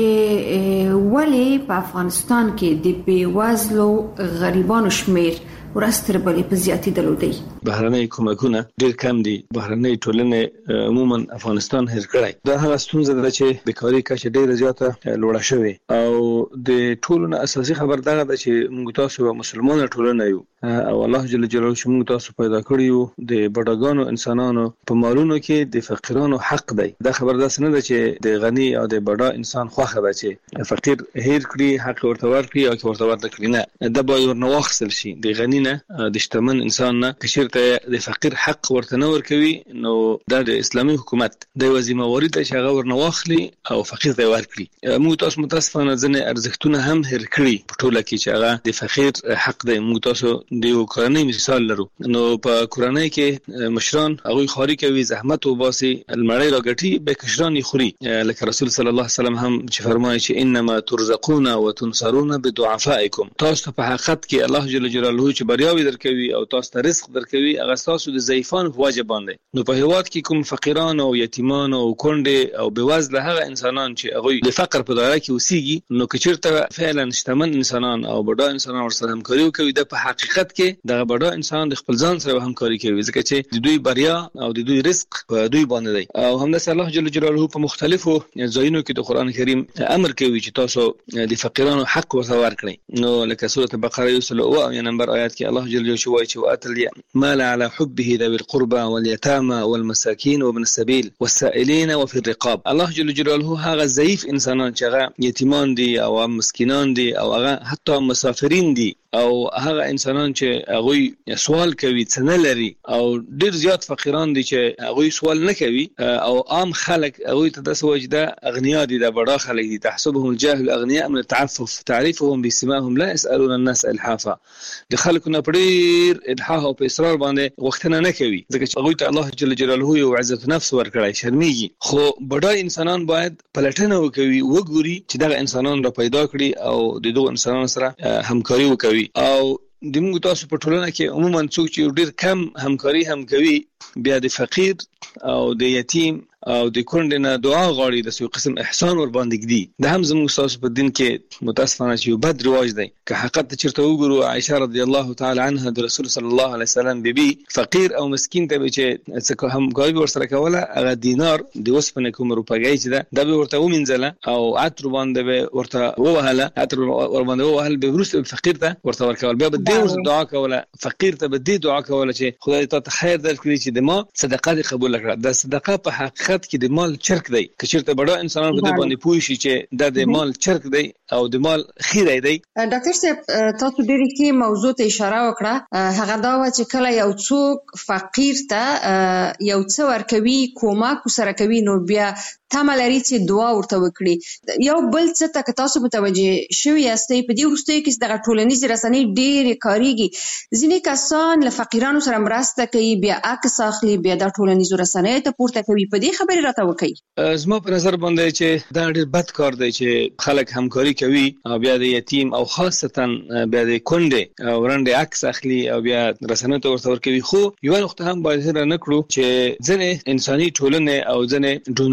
چې ولې په افغانستان کې د بیوزلو غریبانو شمیر ورستر بلې په زیاتې دلودي.
بهرنۍ کومکونه ډېر کم دي. بهرنۍ ټولنې عموما افغانستان هیر کړی. دا هغه ستونزه ده چې بیکاری کچه ډېره زیاته لوړه شوې او د ټولنې اساسي خبر دغه ده چې موږ تاسو یو مسلمانه ټولنه یو او الله جل جلاله چې موږ تاسو پیدا کړی یو د بډاګانو انسانانو په مالونو کې د فقیرانو حق دی. دا خبر داسې نه ده چې د غنی او د بډا انسان خوخه ده چې فقیر هیر کړي حق ورته ورکړي او ورته ورته کړي نه. دا باید ورنواخصل شي د غنی نه د شتمن انسان نه کشرته د فقیر حق ورته نه ورکوي نو دا د اسلامي حکومت د وظیفه واري ته شغه ورنواخلي او فقیر ته ورکړي. موږ تاسو متاسفانه ځنه ارزښتونه هم هیر کړي په ټوله کې چې هغه د فقیر حق دی. موږ تاسو د یو کورنۍ مثال لرو. نو په کورنۍ کې مشران هغه خاري کوي زحمت او باسي المړی راګټي به کشران خوري لکه رسول صلی الله علیه وسلم هم چې فرمایي چې انما ترزقون وتنصرون بدعفائکم. تاسو په حقیقت کې الله جل جلاله چې بریاوي درکوي او تاسو ته رزق درکوي هغه تاسو د ضعیفانو په وجه باندې. نو په هیواد کې کوم فقیران او یتیمان او کونډې او بېوزله هغه انسانان چې هغه د فقر په دایره کې اوسېږي نو کچرته فعلا شتمن انسانان او بډا انسانان ورسره همکاري کوي. د په حقیقت کې د بډا انسان د خپل ځان سره همکاري کوي ځکه چې د دوی بریا او د دوی رزق په دوی باندې دی. او همداسې الله جل جلاله په مختلفو ځایونو کې د قران کریم امر کوي چې تاسو د فقیرانو حق ورته ورکړئ. نو لکه سوره بقره 1 نمبر آیات کې الله جل جلاله شوای چې واتل مال على حبه ذوي القربى واليتامى والمساكين وابن السبيل والسائلين وفي الرقاب. الله جل جلاله هغه ضعیف انسانان چې هغه یتیمان دي او مسکینان دي او هغه حتی مسافرین دي او هغه انسانان چې هغه سوال کوي څنګه لري او ډیر زیات فقیران دي چې هغه سوال نه کوي او عام خلک هغه ته د سوجده اغنیا دي د بڑا خلک دي تحسبهم الجاهل اغنياء من التعفف تعرفهم بسمائهم لا يسالون الناس الحافا. د خلکو نه پډیر الحاح او اصرار باندې وختنه نه کوي ځکه چې هغه ته الله جل جلاله یو عزت نفس ورکړی شرمېږي. خو بڑا انسانان باید پلټنه وکوي وګوري چې دغه انسانان را پیدا کړي او د دوه انسانانو سره همکاري وکوي. او د موږ تاسو په ټولنه کې عموما څوک چې ډیر کم همکاري هم کوي بیا د فقیر او د یتیم او د کونډې نه دعا غواړي د یو قسم احسان ور باندې کړي. د هم زموږ تاسو په دین کې متاسفانه چې یو بد رواج دی. که حقیقت چیرته وګورو عائشه رضی الله تعالی عنها د رسول صلی الله علیه وسلم بیبي فقیر او مسکین ته چې څه هم غوي ورسره کوله هغه دینار د وسپنه کوم روپګی چې دا به ورته ومنځله او عطر باندې ورته ووهله عطر ور باندې ووهل به ورسره فقیر ته ورته ورکول بیا به دې دعا کوله فقیر ته به دې دعا کوله چې خدای ته خیر درکړي چې د ما صدقه قبول کړه. دا صدقه په حقیقت کې د مال چرک دی. که چیرته بڑا انسانان په دې باندې پوه شي چې د مال چرک دی او د مال خیره دی.
ډاکټر صاحب تاسو ډېر کې موضوع ته اشاره وکړه هغه دا و چې کله یو څوک فقیر ته یو څه ورکوي کومک سره کوي نو بیا تملري چې دعا ورته وکړي. یو بل څه ته تاسو متوجه شوي یاستئ په دې وروستیو کې دغه ټولنیز رسنۍ ډېرې کاریږي. ځینې کسان له فقیرانو سره مرسته کوي بیا عکس اخلي بیا د ټولنیز رسنۍ ته پورته کوي. په دې خبرې راته وکړئ.
زما په نظر باندې چې دا ډېر بد کار دی چې خلک همکاري کوي او بیا د یتیم او خاصتا بیا د کونډې او رنډې عکس اخلي او بیا رسنۍ ته ورته ورکوي. خو یو وخت هم باید هېر نه کړو چې ځینې انساني ټولنې او ځینې ډونران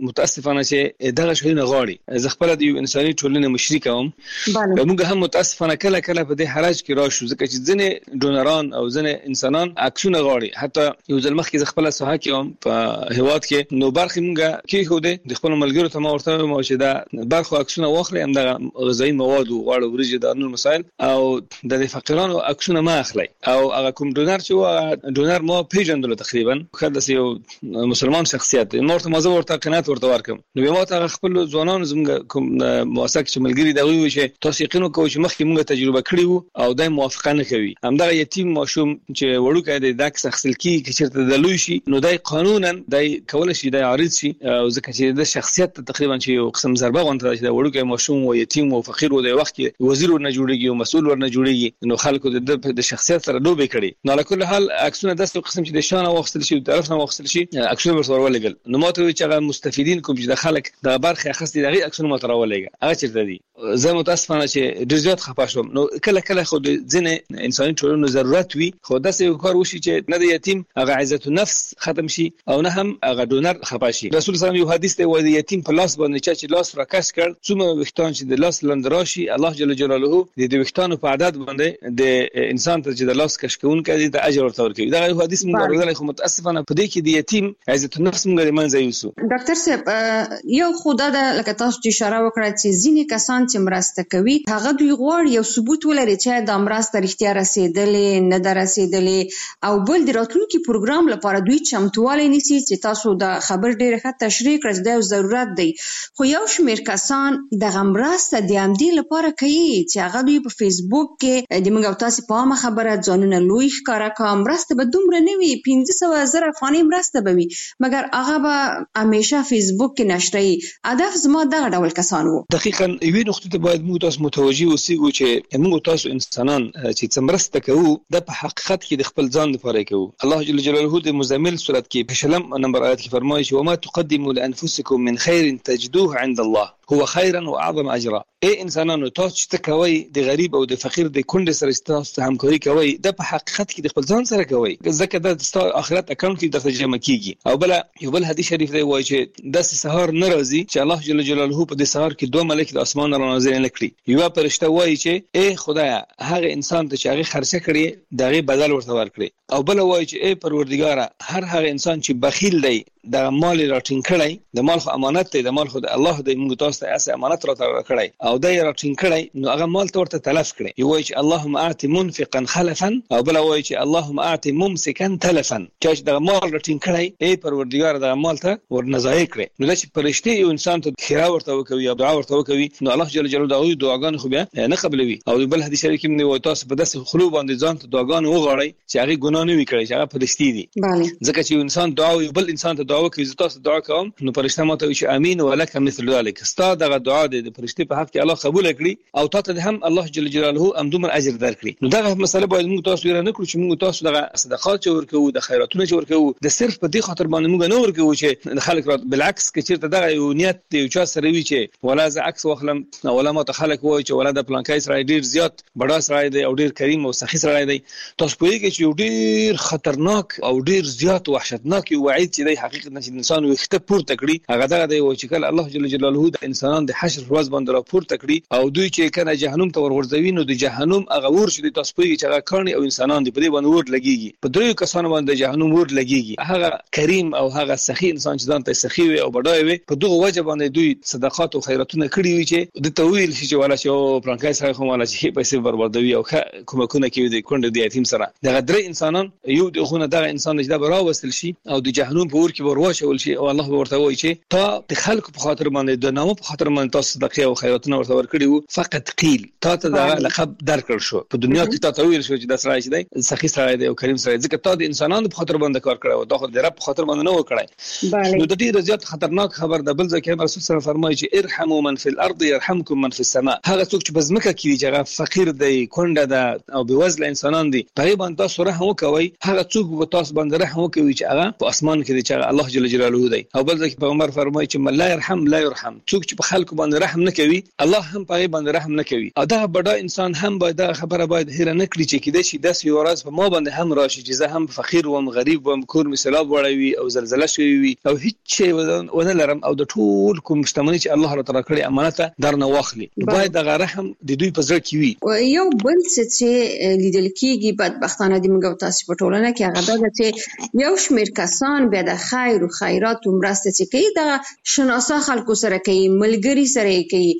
متاسفانه چې دغه شی نه غواړي. زه خپل د یو انساني ټولنې مشرک وم. موږ هم متاسفانه کله په دې حراج کې راشو ځکه چې ځنې ډونران او ځنې انسانان عکسونه غواړي. حتی یو ځل مخکې خپل ساحه کې وم په هواد کې نو برخه موږ کې خو د خپل ملګرو ته ما ورته مو چې دا برخه عکسونه واخلي هم د غذایی مواد او غوړ ورجې د نور مسائل او د فقیرانو عکسونه ما اخلي او هغه کوم ډونر چې و ډونر مو پیژندل تقریبا خدای یو مسلمان شخصیت نورته مزه ورته قناعت ورته ورکم. نو ما ته خپل ځوانان زموږ کوم موثق چې ملګری دا وی چې تاسو یقین وکړئ چې مخکې موږ تجربه کړې وو او دای موافقه نه کوي. همدغه یتیم ماشوم چې وړوکی د داکس اخصل کی چې چیرته د لوی شي نو دای قانونا دای کول شي د عارض شي او ځکه چې د شخصیت تقریبا چې یو قسم ضربه غونډه چې د وړوکی ماشوم او یتیم او فقیر و د وخت کې وزیر ورنه جوړیږي او مسؤل ورنه جوړیږي نو خلکو د شخصیت سره دوبه کړي. نو علاوه حال عکسونه داسې قسم چې د شان واخستل شي او طرف نه واخستل شي عکسونه ورسره ولګل. نو ماته وی چې مستفیدین کوم چې د خلک د برخه اخستې دغه عکسونه ماته راولېګا هغه چیرته دي. زه متاسفانه چې ډیر زیات خپه شوم. نو کله خو د ځنې انساني ټولنو ضرورت وي خو داسې یو کار وشي چې نه د یتیم هغه عزت النفس ختم شي او نه هم هغه ډونر خپه شي. رسول الله یو حدیث دی وایي یتیم په لاس باندې چې لاس راکش کړ څومره وختان چې د لاس لندراشي الله جل جلاله د وختانو په عدد باندې د انسان ته چې د لاس کش کوون کوي د اجر ورته ورکوي. دا یو حدیث موږ ورغلی خو متاسفانه په دې کې د یتیم عزت النفس موږ د منځ یوسو.
ډاکټر صاحب یو خدای د لکه تاسو چې اشاره وکړه چې ځینې کسان چې مرسته کوي هغه دوی غواړي یو ثبوت ولري چې د مرسته رښتیا رسیدلې نه درسیدلې او بل د راتلونکي پروګرام لپاره دوی چمتووالی نیسي چې تاسو د خبر ډیره ښه تشریح کړئ دا ضرورت دی. خو یو شمېر کسان د مرسته د امدې لپاره کوي چې هغه دوی په فیسبوک کې د موږ تاسو په عامه خبره ځانونه لوی ښکارا کوم مرسته به دومره نه وي 15,000 افغانۍ مرسته به وي مګر هغه به همیشه فیسبوک کې نشري. هدف زما دغه ډول کسان وو.
دقیقاً یوې نقطې ته باید موږ تاسو متوجي اوسېږو چې موږ تاسو انسانان چې څمرسته کوو د په حقیقت کې د خپل ځان لپاره کوو. الله جل جلاله د مزمل سورت کې په شلم نمبر آیت کې فرمایي چې وما تقدموا لانفسکم من خیر تجدوه عند الله هو خيرا واعظم اجرا. انسانانو تاسو چې کوي د غریب او د فقیر د کونډې سره تاسو همکاري کوي د په حقیقت کې د خپل ځان سره کوي ځکه د آخرت اکاونټ کې درته جمع کیږي. او بل حدیث شریف دی وایي چې د سحر ناراضي چې الله جل جلاله په دې سحر کې دوه ملائکه د اسمان را نازل نکړي. یو فرشته وایي چې ای خدایا هغه انسان ته چې هغه خرچه کړي دغه بدل ورته ورکړي. او بل وایي چې ای پروردګار هغه انسان چې بخیل دی د مال راټینګ کړي د مال خو امانت دی د مال خو د الله د موږ تاسو ته اسه امانت راته کړی او د راټینګ کړی نو هغه مال ورته تلف کړي. یو وایي چې اللهم اعط منفقا خلفا او بل وایي چې اللهم اعط ممسكا تلفا چې د مال راټینګ کړی ای پروردګار د مال ته ورنځای کړي. نو د فرشتي یو انسان ته خیره ورته وکوي او دعا ورته وکوي نو الله جل جلاله دغه دعاګان خو بیا نه قبلوي. او بل حدیث شریف کې موږ تاسو په داسې خلو باندې ځان ته دعاګان وغواړي چې هغه ګناه نه وي کړی چې هغه فرشتي دي. ځکه چې انسان دعا وي بل انسان ته دعا وکوي تاسو دعا کوم نو فرشته ماته وي چې امين ولک مثل ذلك ستاسو دغه دعا د فرشتي په حق کې الله قبول کړي او تاسو هم الله جل جلاله امدومر اجر درکړي. نو دغه مسله باید موږ تاسو ورنه نکړو چې موږ تاسو دغه صدقات ورکوو د خیراتونه ورکوو د صرف په دې خاطر باندې موږ نه ورکوو چې خلک بالعکس کې چیرته دغه یو نیت دی یو چا سره وی چې ولا ز عکس واخلم ولا ما ته خلک وای چې ولا د پلانکای سره ډیر زیات بڑا سره دی او ډیر کریم او سخی سره دی. تاسو په دې کې چې ډیر خطرناک او ډیر زیات وحشتناک وعید چې د حقیقت نشي انسان وخته پورته کړی هغه دغه دی چې کله الله جل جلاله د انسانان د حشر ورځ باندې را پورته کړی او دوی چې کنه جهنم ته ورغورځوي نو د جهنم هغه ور شي تاسو په چې هغه کړنی او انسانان دی په دې باندې ور لګيږي په دریو کسانو باندې جهنم ور لګيږي. هغه کریم او هغه سخی انسان چې ځان ته سخی وي او بډای وي په دغه وجه باندې دوی صدقات او خیراتونه کړی وي چې د تویل شي چې ولا چې پرانکای سره کوم ولا چې پیسې بربادوي او کومکونه کوي د کونډې د یتیم سره دغه درې انسانان یو د خونه دغه انسان چې دا براوستل شي او د جهنم په ور کې ورواچول شي او الله ورته وایي چې تا د خلکو په خاطر باندې د نامو په خاطر باندې تاسو صدقه او خیراتونه ورته ورکړي وو فقط قیل تا ته دا لقب درکړ شو په دنیا کې تا تویل شو چې د سره چې دی سخی سره دی او کریم سره ځکه تا د انسانانو په خاطر باندې کار کړو دا خو د رب په خاطر باندې نه وکړای. نو د دې زیات خطرناک خبر د بل ځکه رسول سره فرمایي چې ارحموا من فی الارض يرحمكم من فی السماء. هغه څوک چې بزمکه کې چې هغه فقیر دی کونډه ده او بوزله انسانان دي په باندې تاسو رحم وکوي هغه څوک په تاسو باندې رحم وکوي چې هغه په اسمان کې دی چې الله جل جلاله دی. او بل ځکه پیغمبر فرمایي چې من لا يرحم لا يرحم، څوک چې په خلکو باندې رحم نه کوي الله هم په باندې رحم نه کوي. او دا بډا انسان هم باید دا خبره باید هیر نه کړي چې کله شي داسې یو ورځ په ما باندې هم راشي چې زه هم فقیر وم، غریب وم، کور می سیلاب وړوي او زلزلہ شوی وي او هیڅ شی ونه لرم او د ټول کوم شتمنۍ چې الله تعالی کړی امانت درنه واخلي. باید دا رحم د دوی په ځړ کې وي.
یو بل څه چې لیدل کېږي بدبختانه د موږ تاسو په ټولنه کې هغه دا چې یو شمېر کسان به د خیر او خیرات او مرسته چې کوي د شناسا خلکو سره کوي، ملګری سره کوي،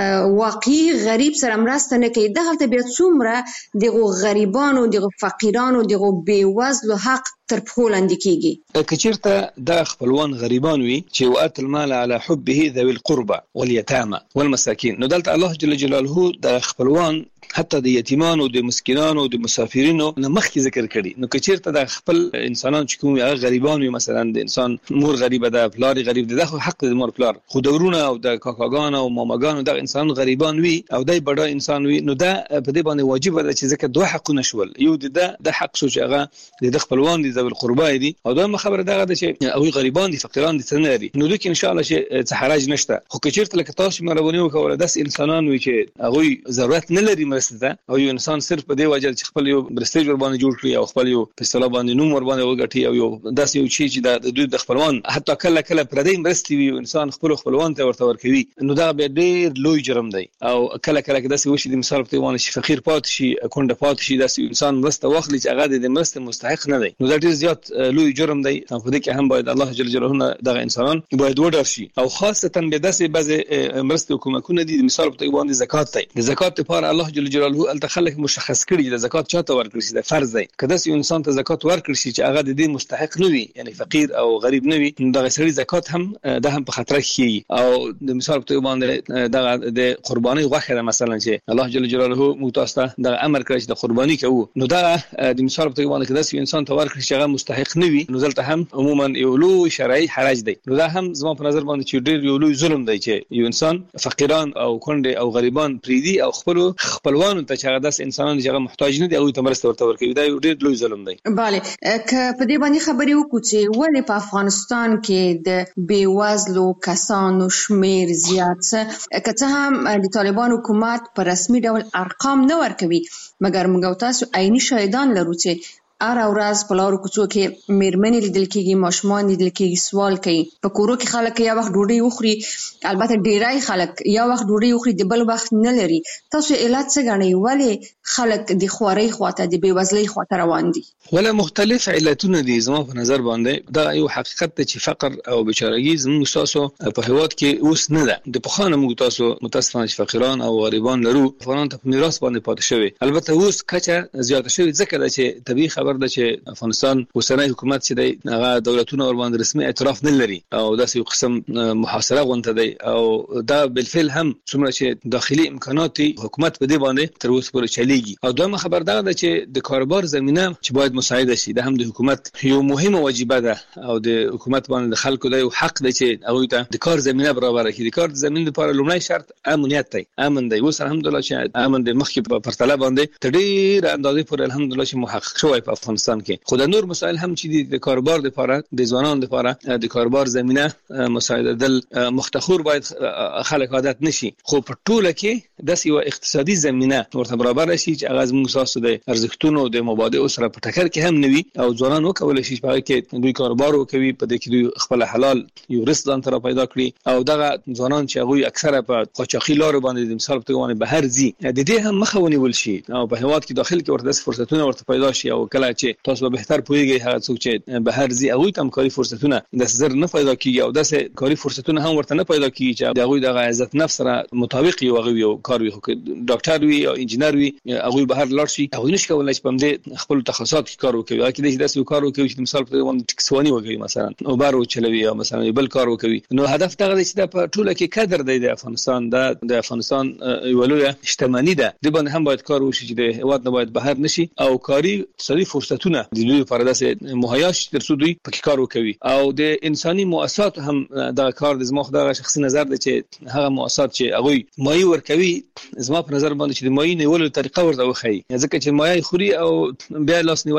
واقعي غریب سره مرسته نه کوي. دغه ته بیا څومره دغه غریبانو دغه فقیرانو دغه بیوزلو حق تر پښو لاندې کیږي.
کچیرته د خپلوان غریبان وي چې وات المال على حبه ذوي القربى واليتامى والمساكين، نو دلته الله جل جلاله د خپلوان حتی د یتیمانو د مسکینانو د مسافرینو نه مخکې ذکر کړي. نو کچیرته د خپل انسانان چې کوم هغه غریبان وي، مثلا د انسان مور غریبه ده، پلار غریب ده، خو حق د مور پلار، خو دورونه او د کاکاګان او ماماګان د انسان غریبان وي او دای بډا انسان وي، نو دا په دې باندې واجب ده چې ځکه دوه حقونه شول. یو د حق شو چې هغه د خپلوان دي ذوي القربى دي، او دویمه خبره دغه ده چې او غریبان دي فقیران دي څنګه لري. نو دوی ان شاء الله چې حرج نشته. خو کچیرته لکه تاسو مهرباني وکړه داس انسانان وي چې هغه ضرورت نه لري مرسته، او یو انسان صرف په دې وجه چې خپل یو برستیج ور باندې جوړ کړي او خپل یو په اصطلاح باندې نوم ور باندې وګټي او یو داس یو شی چې د دوی د خپلوان حتی کله پردی مرستي وي انسان خپل خپلوان ته ورته ورکوي، نو دا به ډیر لوی جرم دی. او کله داس وشي د مثال په توګه شي فقیر پات شي، کونډه پات شي، داس انسان مرسته واخلي چې هغه د مرسته مستحق نه دی، نو دا ډیر زیات لوی جرم دی. په دې کې هم باید الله جل جلاله دغه انسانان باید وډار شي. او خاصه به داسې بعض مرسته حکومتونه دي، مثال په توګه باندې زکات دی. د زکات لپاره الله جل جلاله التخلق مشخص کړي د زکات چاته ورکړي چې د فرض دی. کله چې انسان ته زکات ورکړي چې هغه د دې مستحق نه وي، یعنی فقیر او غریب نه وي، دغه سړي زکات هم د خطر کې. او د مثال په توګه باندې دغه د قرباني غوښه مثلا چې الله جل جلاله متاسته د امر کړی چې د قرباني کوو، نو دا د مثال په توګه باندې کله چې انسان ته ورکړي چې هغه مستحق نه وي، نو دلته هم عموما یو لوی شرعي حرج دی. نو دا هم زما په نظر باندې چې ډیر یو لوی ظلم دی چې یو انسان فقیران او کونډه او غریبان پریدي او خپلوانو ته چې هغه داس انسانان چې هغه محتاج نه دي او ته مرسته ورته ورکوي، دا یو ډیر لوی ظلم دی.
bale که په دې باندې خبرې وکړو چې ولې په افغانستان کې د بیوزلو کسانو شمیر زیات څه که څه هم د طالبان حکومت په رسمي ډول ارقام نه ورکوي، مګر موږ تاسو عیني شاهدان لرو چې هر ورځ په لارو کوڅو کې میرمنې لیدل کېږي، ماشومان لیدل کېږي، سوال کوي. په کورو کې خلک یا وخت ډوډۍ وخوري، البته ډیری خلک یا وخت ډوډۍ وخوري د بل وخت نه لري. تاسو علت څه ګڼئ ولې خلک د خوارۍ خواته د بیوزلۍ خواته روان دي؟
ولا مختلف علتونه دي. زما په نظر باندې دا یو حقیقت دی چې فقر او بیچارهګي زموږ تاسو په هیواد کې اوس نه ده. د پخوانه موږ تاسو متاسفانه فقیران او غریبان لرو، افغانان ته په میراث باندې پاتې شوی. البته اوس کچه زیاته شوی ځکه چې طبيعي خبر ده چې افغانستان اوسنۍ حکومت چې دی هغه دولتونه ور باندې رسمي اعتراف نه لري او داسې یو قسم محاصره غونډه دی، او دا بالفعل هم څومره چې داخلي امکانات حکومت په دې باندې تر اوسه پورې چلیږي. او دویمه خبر ده چې د کاروبار زمينه چې باید مساعده شي، دا هم د حکومت یو مهمه واجبه ده او د حکومت باندې د خلکو د حق دی چې هغه ته د کار زمينه برابر کړي. د کار زمينه لپاره لومړی شرط امنیت دی. امن دی. اوس الحمدلله چې امن د مخکې په پرتله باندې تډیر اندازې پورې الحمدلله چې محقق شوی په افغانستان کې. خو د نور مسائل هم چې د کاروبار لپاره د ځوانانو لپاره د کاروبار زمينه مساعده دل مختخور باید خلک عادت نشي. خو په ټوله کې د یو اقتصادي زمينه ورته برابر شي چې هغه موږ تاسو د ارزښتونو د مبادئ سره په ټکر کې هم نوي او ځوانان وکول شي چې کې دوی کاروبار وکوي، په دې کې دوی خپل حلال یو رزق ځان ته پیدا کړي. او دغه ځوانان چې هغه اکثره په قاچاقي لارو باندې د مثال په توګه بهر ځي، د دې هم مخه ونیول شي او په هیواد کې داخل کې ورته فرصتونه ورته پیدا شي. او کله چې تاسو به بهتر پوهیږئ هغه څوک چې بهر ځي هغه تم کاری فرصتونه د زر نه پیدا کیږي او داسې کاری فرصتونه هم ورته نه پیدا کیږي چې هغه د عزت نفس سره مطابق یو کار وي. ډاکټر وي او انجینر وي، هغه بهر لاړ شي، هغه نشي کولای چې په دې خپل تخصصات کې کار وکړي. هغه د داسې کار وکړي چې مثال په توګه ټکسوانی وکړي، مثلا او بارو چلوي او مثلا بل کار وکړي. نو هدف دا دی چې په ټوله کې قدر دی د افغانستان د افغانستان یو لوی شتمنۍ ده. د باندې هم باید کار وشي چې د هیواد نه باید بهر نشي او کاری اقتصادي فرصتونه د دوی لپاره داسې مهیا شي ترڅو دوی پکې کار وکړي. او د انساني مؤسسات هم دا کار د زما خدای شخصي نظر دی چې هغه مؤسسات چې هغه مایي ورکوي، زما په نظر باندې چې د مایي نیولو طریقه ورته وخی، ځکه چې مایي خوري او بیا لاس نیول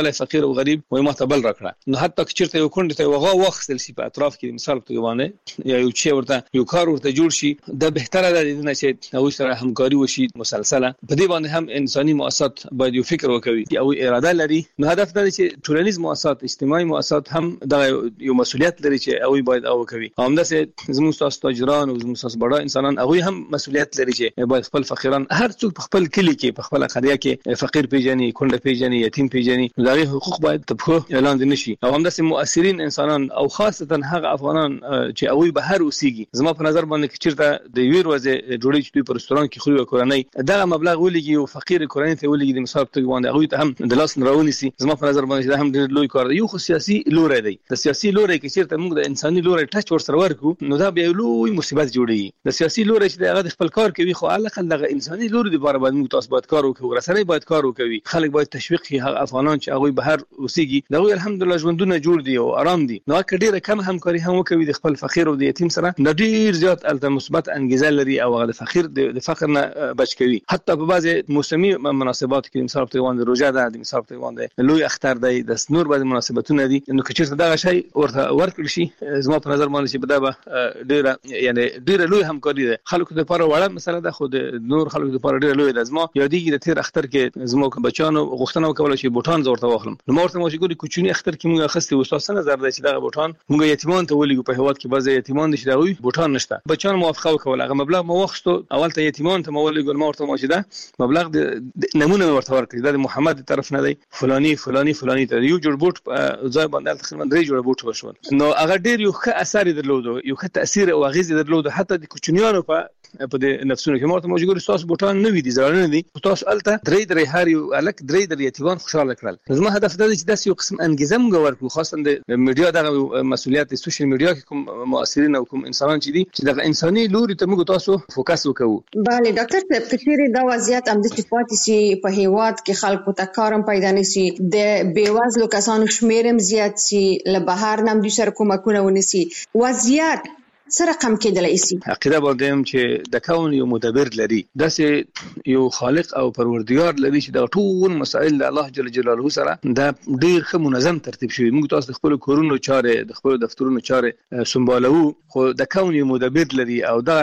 راغلی فقیر او غریب وای ما ته بل راکړه. نو حتی چې چیرته یو کونډه ته وغه واخستل شي په اطراف کې مثال په توګه یا یو چې ورته یو کار ورته جوړ شي د بهتره ده چې او سره همکاري وشي مسلسله. په دې باندې هم انساني مؤسسات باید یو فکر وکړي او اراده لري. نو هدف دا دی چې ټولنیز مؤسسات اجتماعي مؤسسات هم د یو مسؤلیت لري چې او باید او کوي. همداسې زموږ تاسو تاجران او زموږ تاسو بڑا انسانان هغه هم مسؤلیت لري چې باید خپل فقیران هر څوک په خپل کلی کې په خپل قريه کې فقیر پیژني کونډه پیژني یتیم پیژني. دغه حقوق باید په اعلان نشي. او همداسې مؤثرین انسانان او خاصتا هغه افغانان چې هغه به هر اوسېږي زما په نظر باندې چې چیرته د ویر وځي جوړی چې دوی په رستوران کې خوري کورنۍ دغه مبلغ ولګي او فقیر کورنۍ ته ولګي د مثال په توګه باندې هغه ته هم د لاس راونی سي. زما په نظر باندې دا هم ډېر لوی کار دی. یو خو سیاسي لوري دی. د سیاسي لوري کې چیرته موږ د انساني لوري ټچ ور سره ورکو نو دا به لوی مصیبت جوړي. د سیاسي لوري چې هغه خپل کار کوي خو الاقل دغه انساني لوري د بار باندې موږ تاسو باید کار وکړو. رسنۍ باید کار وکړي. خلک باید تشویق شي هغه افغانان چې هغه به هر اوسېږي دا الحمدلله ژوندونه جوړ دي او آرام دي. نو کډیره کم همکاري هم وکوي د خپل فقیر او د یتیم سره د ډیر زیات الته مثبت انګیزه لري او هغه فقیر د فقر نه بچ کوي. حتی په بعضي موسمي مناسبات کې مثال په توګه روزه ده د مثال په توګه لوی اختر دی د نور بعضي مناسبتونه دي. نو که چیرته دا شی ورته ورکړل شي زما په نظر باندې چې بده به ډیره یعنی ډیره لوی همکاري ده. خلکو د لپاره وړه مسله ده خو د نور خلکو د لپاره ډیره لوی ده. زما یادېږي د تیر اختر کې زما بچانو غوښتنه وکوله چې بوټان زورته واخلم. نو مورته مو چې ګوري کوچنی اختر کې موږ خسته وساسه نظر دی چې دا بوټان موږ یتیمان ته ولګو. په هواد کې بعضي یتیمان دي چې دا بوټان نشته. بچان موافقه وکوله هغه مبلغ مو واخستو اول ته یتیمان ته مولګو مورته مو چې دا مبلغ د نمونه ورته ورکړي دا د محمد طرف نه دی فلانی فلانی فلانی ته یو جوړ بوټ ځای باندې تقریبا 3 جوړ بوټ وشول. نو هغه ډیر یو ښه اثر درلود یو ښه تاثیر او غیز درلود حتی د کوچنیانو په د نفسونو کې مورته موجود تاسو بوټان نه وي دي ځړنه دي تاسو الته درې هر یو الک درې یتیمان خوشاله کړل. زما هدف دا دی چې داسې یو قسم انګیزه موږ ورکړو خاصه د میډیا د مسؤلیت د سوشل میډیا کې کوم مؤثرین او کوم انسانان چې دي چې د انساني لوري ته موږ تاسو فوکس وکړو.
bale ډاکټر صاحب کثیر دا وضعیت هم د صفات سي په هیواد کې خلکو ته کارم پیدا نشي د بیوازلو کسانو شمیرم زیات سي له بهر نم د سر کومکونه ونسي وضعیت سره کم کېدلای شي.
عقیده باندې چې د کون یو مدبر لري داسې یو خالق او پروردگار لري چې د ټول مسائل د الله جل جلاله سره د ډیر ښه منظم ترتیب شوی. موږ تاسو خپل کورونو چارې د خپل دفترونو چارې سمبالو خو د کون یو مدبر لري او دا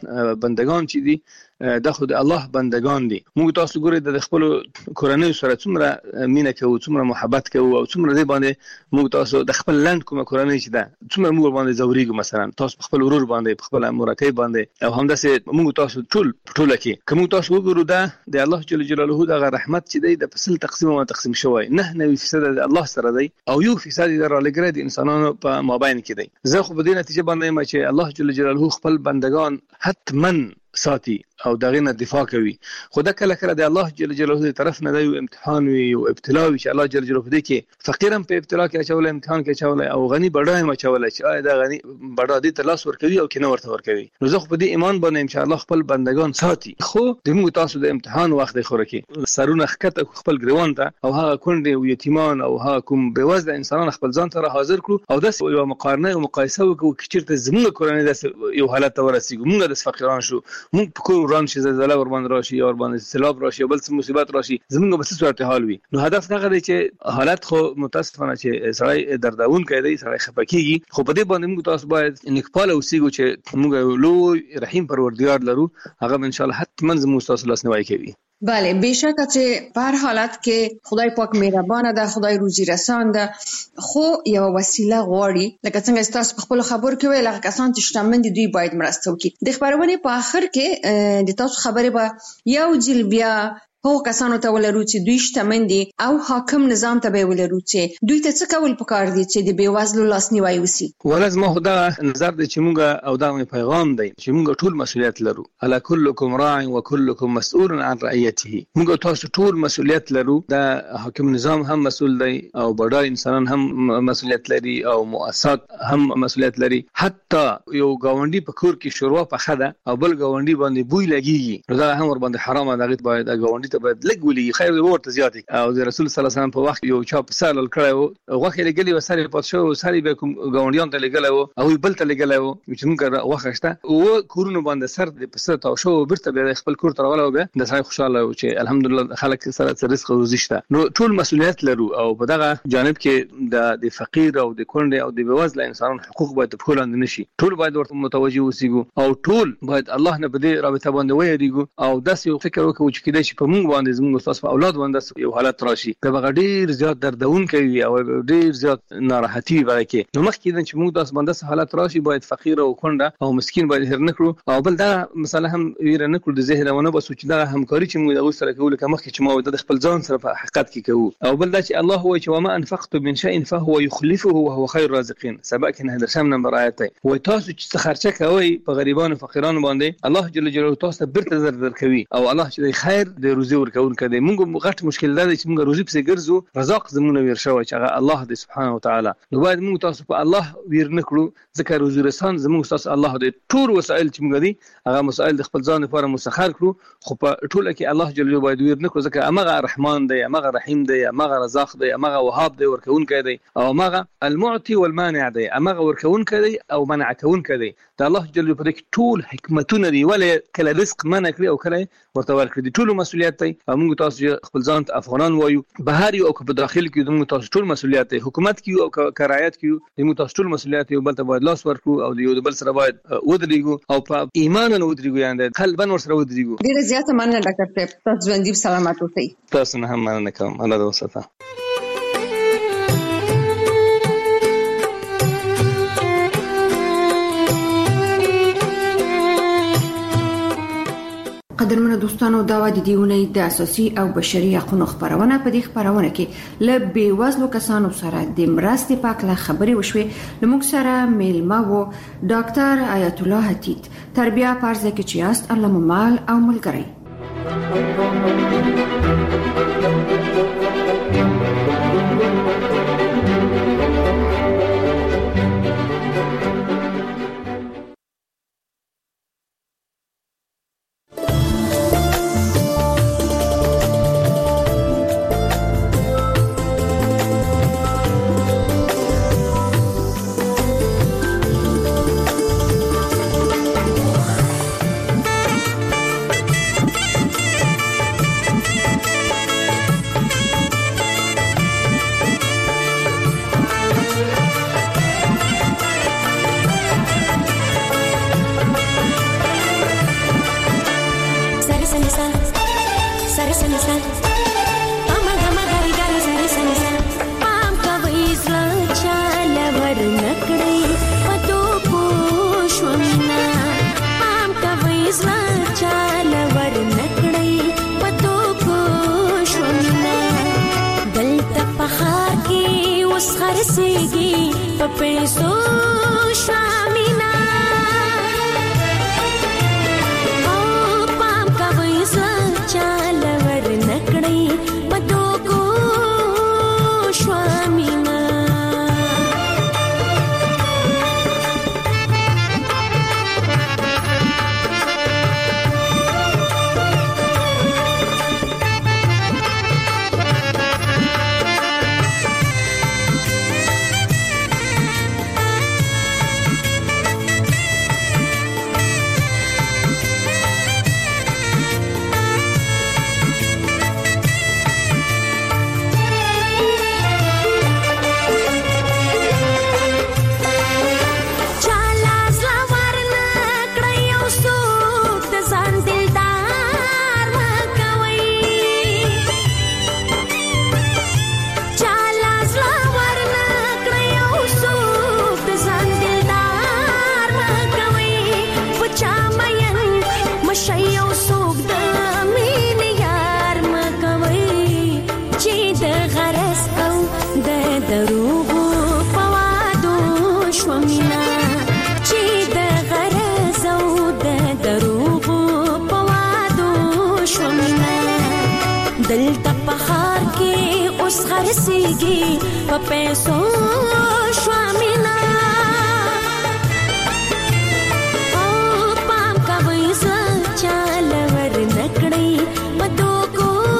بندگان چې دي دا خو د الله بندگان دي. موږ تاسو ګورئ د خپل کورنۍ سره څومره مینه کوو څومره محبت کوو او څومره دې باندې موږ تاسو د خپل لند کومه کورنۍ چې ده څومره موږ باندې زوريګو مثلا تاسو خپل ورور باندې خپل مرکه باندې او همداسې موږ تاسو ټول کې کوم تاسو وګورو دا د الله جل جلاله د رحمت چې دی د فصل تقسیم او تقسیم شوی 9% د الله سره دی او 1% د رالګره د انسانانو په مابین کې دی. زه خو په دې نتیجه باندې ما چې الله جل جلاله خپل بندگان حتمن ساتي او دغه نه دفاع کوي. خو دا کله کله د الله جل جلاله طرف نه دی امتحان وي او ابتلا وي چې الله جل جلاله دې کې فقیرم په ابتلا کې اچول امتحان کې اچول او غني بډای ما اچول چې آیا دا غني بډا دې تلاش ور کوي او کنه ورته ور کوي. نو زه خو په دې ایمان باندې ان شاء الله خپل بندگان ساتي. خو د موږ تاسو د امتحان وخت دی خو کې سرونه خکته خپل ګریوان ته او هغه کونډې او یتیمان او هغه کوم بېوزله انسانان خپل ځان ته حاضر کړو او د یو مقارنه او مقایسه وکړو چې چیرته زموږ کورنۍ د یو حالت ته ورسیږو موږ د فقیران شو موږ په کوران شي زلزلہ ور باندې راشي او ور باندې سیلاب راشي بل څه مصیبت راشي زمونږ به څه صورت حال وي. نو هدف دا غواړي چې حالت خو متاسفانه چې سړی دردون کوي سړی خپکیږي خو په دې باندې موږ تاسو باید نکپاله اوسېږو چې موږ لوی رحیم پروردگار لرو هغه ان شاء الله حتما زموږ تاسو لاس نیوي کوي.
بله بهشکه چې په هر حالت کې خدای پاک مهربانه ده خدای روزي رسان ده خو یو وسیله غواړي لکه څنګه تاسو په خپل خبر کې ویل هغه کسان چې شتمن دي دوی باید مرسته وکړي. د خبرونه په اخر کې د تاسو خبره به یو جل بیا هو کسانو ته ولرو چې دوی شتمن دي او حاکم نظام ته به ولرو چې دوی ته څه کول پکار دي چې د بیوازلو لاسنیوي وسی.
ولازم خو دا نظر دی چې موږ او دا پیغام دی چې موږ ټول مسؤلیت لرو. الا كلكم راع وكلكم مسؤول عن رعيته. موږ تاسو ټول مسؤلیت لرو. دا حاکم نظام هم مسؤل دی او بډای انسانان هم مسؤلیت لري او مؤسسات هم مسؤلیت لري. حتی یو گاونډي په کور کې شوروا پخه ده او بل گاونډي باندې بوی لګيږي نو دا هم ور باندې حرامه ده. غیت باید گاونډي ته باید لګولي خیر ورته زیات او د رسول صلی الله علیه وسلم په وخت یو چا په سال کړو غوخه لګلی و ساري پات شو ساري به کوم غونډیان ته لګلای او بل ته لګلای او چې موږ غوخه شته او کورونه باندې سر د پسته تا شو برته به خپل کور ته راغله به د سړي خوشاله او چې الحمدلله خلک سره رزق او روزي شته نو ټول مسؤلیت لرو او په دغه جانب کې د فقیر او د کونډې او د بېوزله انسانانو حقوق باید په خپل اند نشي ټول باید ورته متوجه اوسېږو او ټول باید الله نه په دې رابطه باندې ویریږو او داسې یو فکر وکړو چې کله چې په موږ باندې زموږ استاد په اولاد باندې یو حالت راشي دا به ډیر زیات دردون کوي او ډیر زیات ناراحتي ورکه نو مخکې چې موږ داس باندې حالت راشي باید فقیر او کونډه او مسکین باید هر نکړو او بل دا مثلا هم ویره نکړو د ذهنونه بس چې دا همکاري چې موږ د سره کول کوم مخکې چې ما د خپل ځان سره په حقیقت کې کوو او بل دا چې الله هو چې وما انفقت من شيء فهو يخلفه وهو خير الرازقين سبق نه درشم نمبر آیت وي تاسو چې خرچه کوي په غریبانو فقیرانو باندې الله جل جلاله تاسو برته زر کوي او الله چې خیر د روزي ورکون کړي موږ غټ مشکل ده چې موږ روزي په ګرځو رزاق زمونه ور شوی چې الله دې سبحانه وتعالى نو باید موږ تاسو په الله ویر نکړو ځکه روزي رسان زموږ تاسو الله دې ټول وسایل چې موږ دي هغه مسائل د خپل ځان لپاره مسخر کړو خو په ټوله کې الله جل جلاله باید ویر نکړو ځکه امغه رحمان دی امغه رحیم دی امغه رزاق دی امغه وهاب دی ورکون کړي او امغه المعطي والمانع دی امغه ورکون کړي او منع کون کړي دا الله جل جلاله په دې ټول حکمتونه دی ولې کله رزق منع کړی او کله ورته ورکړي ټول مسؤلیت دی موږ تاسو خپل ځان افغانان وایو بهر او په داخل کې موږ تاسو ټول مسؤلیت دی حکومت کې او کرایت کې موږ تاسو ټول مسؤلیت یو بل ته باید لاس ورکړو او یو بل سره باید ودرېږو او په ایمان نه ودرېږو یعنی قلبا ور سره ودرېږو
ډیره زیاته مننه ډاکټر صاحب تاسو ژوندۍ سلامات اوسئ
تاسو نه هم مننه کوم الله دې وساته
قدرمنو دوستانو دا و د دیونې د اساسي او بشري حقوقو خبرونه په دې خبرونه کې ل بیوزلو کسانو سره د مرستې پاکله خبرې وشوي لموږ سره میلمه وو ډاکټر آیت الله حتیت تربیه پارزه کې چې است الله مال او ملګری
پام کا وې ځل چاله ور نکړې مدو کو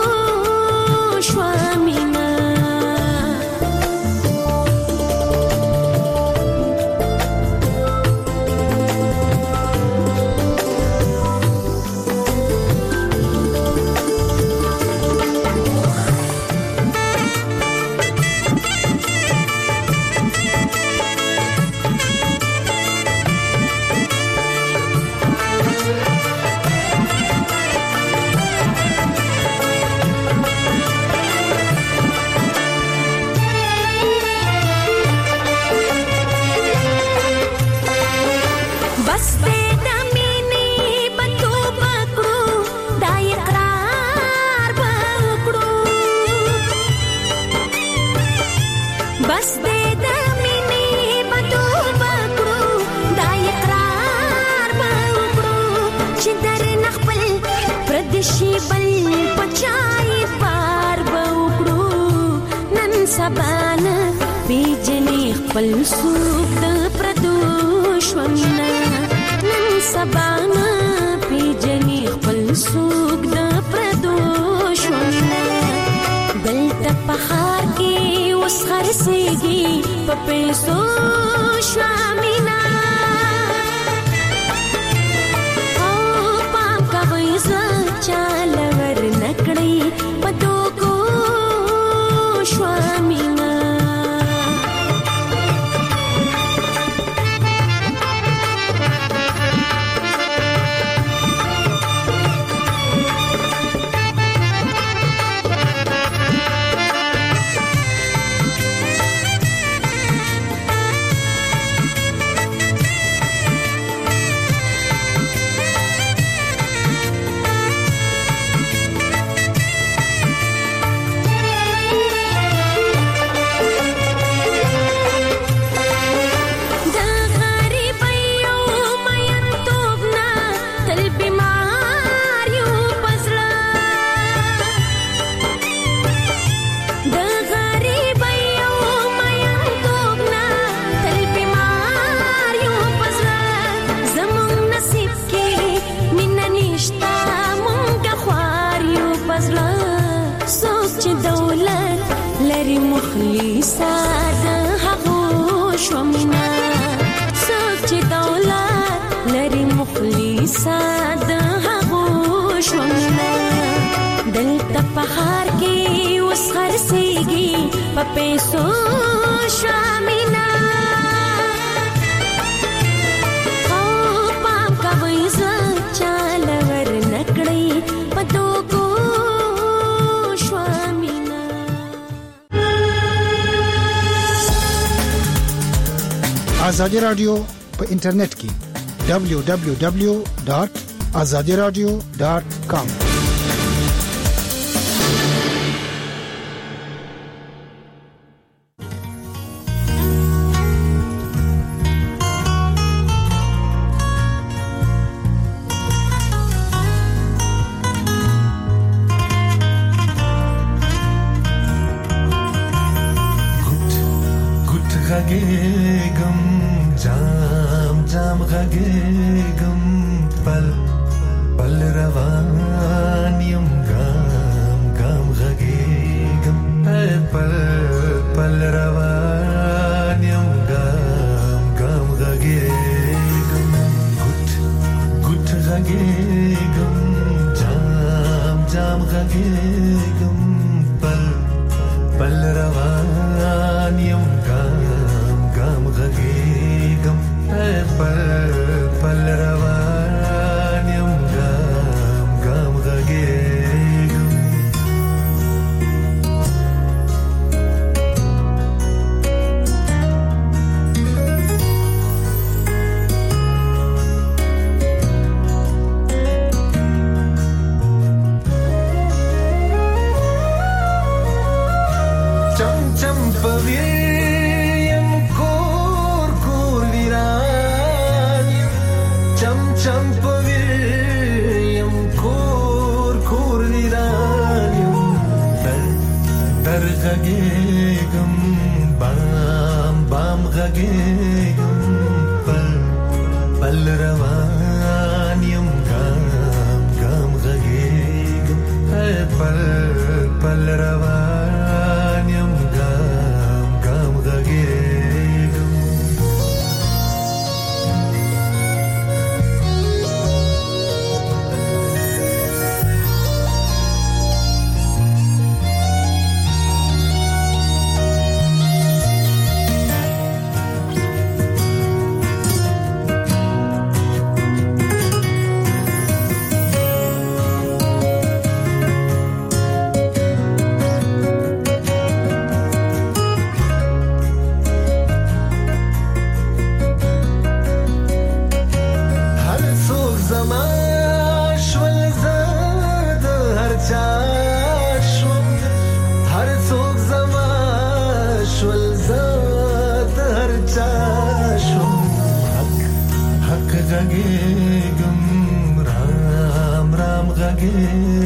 شي بل پچای بار بوکړو نن سبانا پیجنې خپل سوق د پردوشونه نن سبانا پیجنې خپل سوق د پردوشونه دلته په خار کې اوس خرڅېږي په پیسو شامینا چاله ور نکړی پدو کو شوامینا پیسو شامینا او پام کوي ځان چاله ور نکړی پدو کو شامینا
آزادی رادیو په انټرنیټ کې www.azadiradio.com
لګي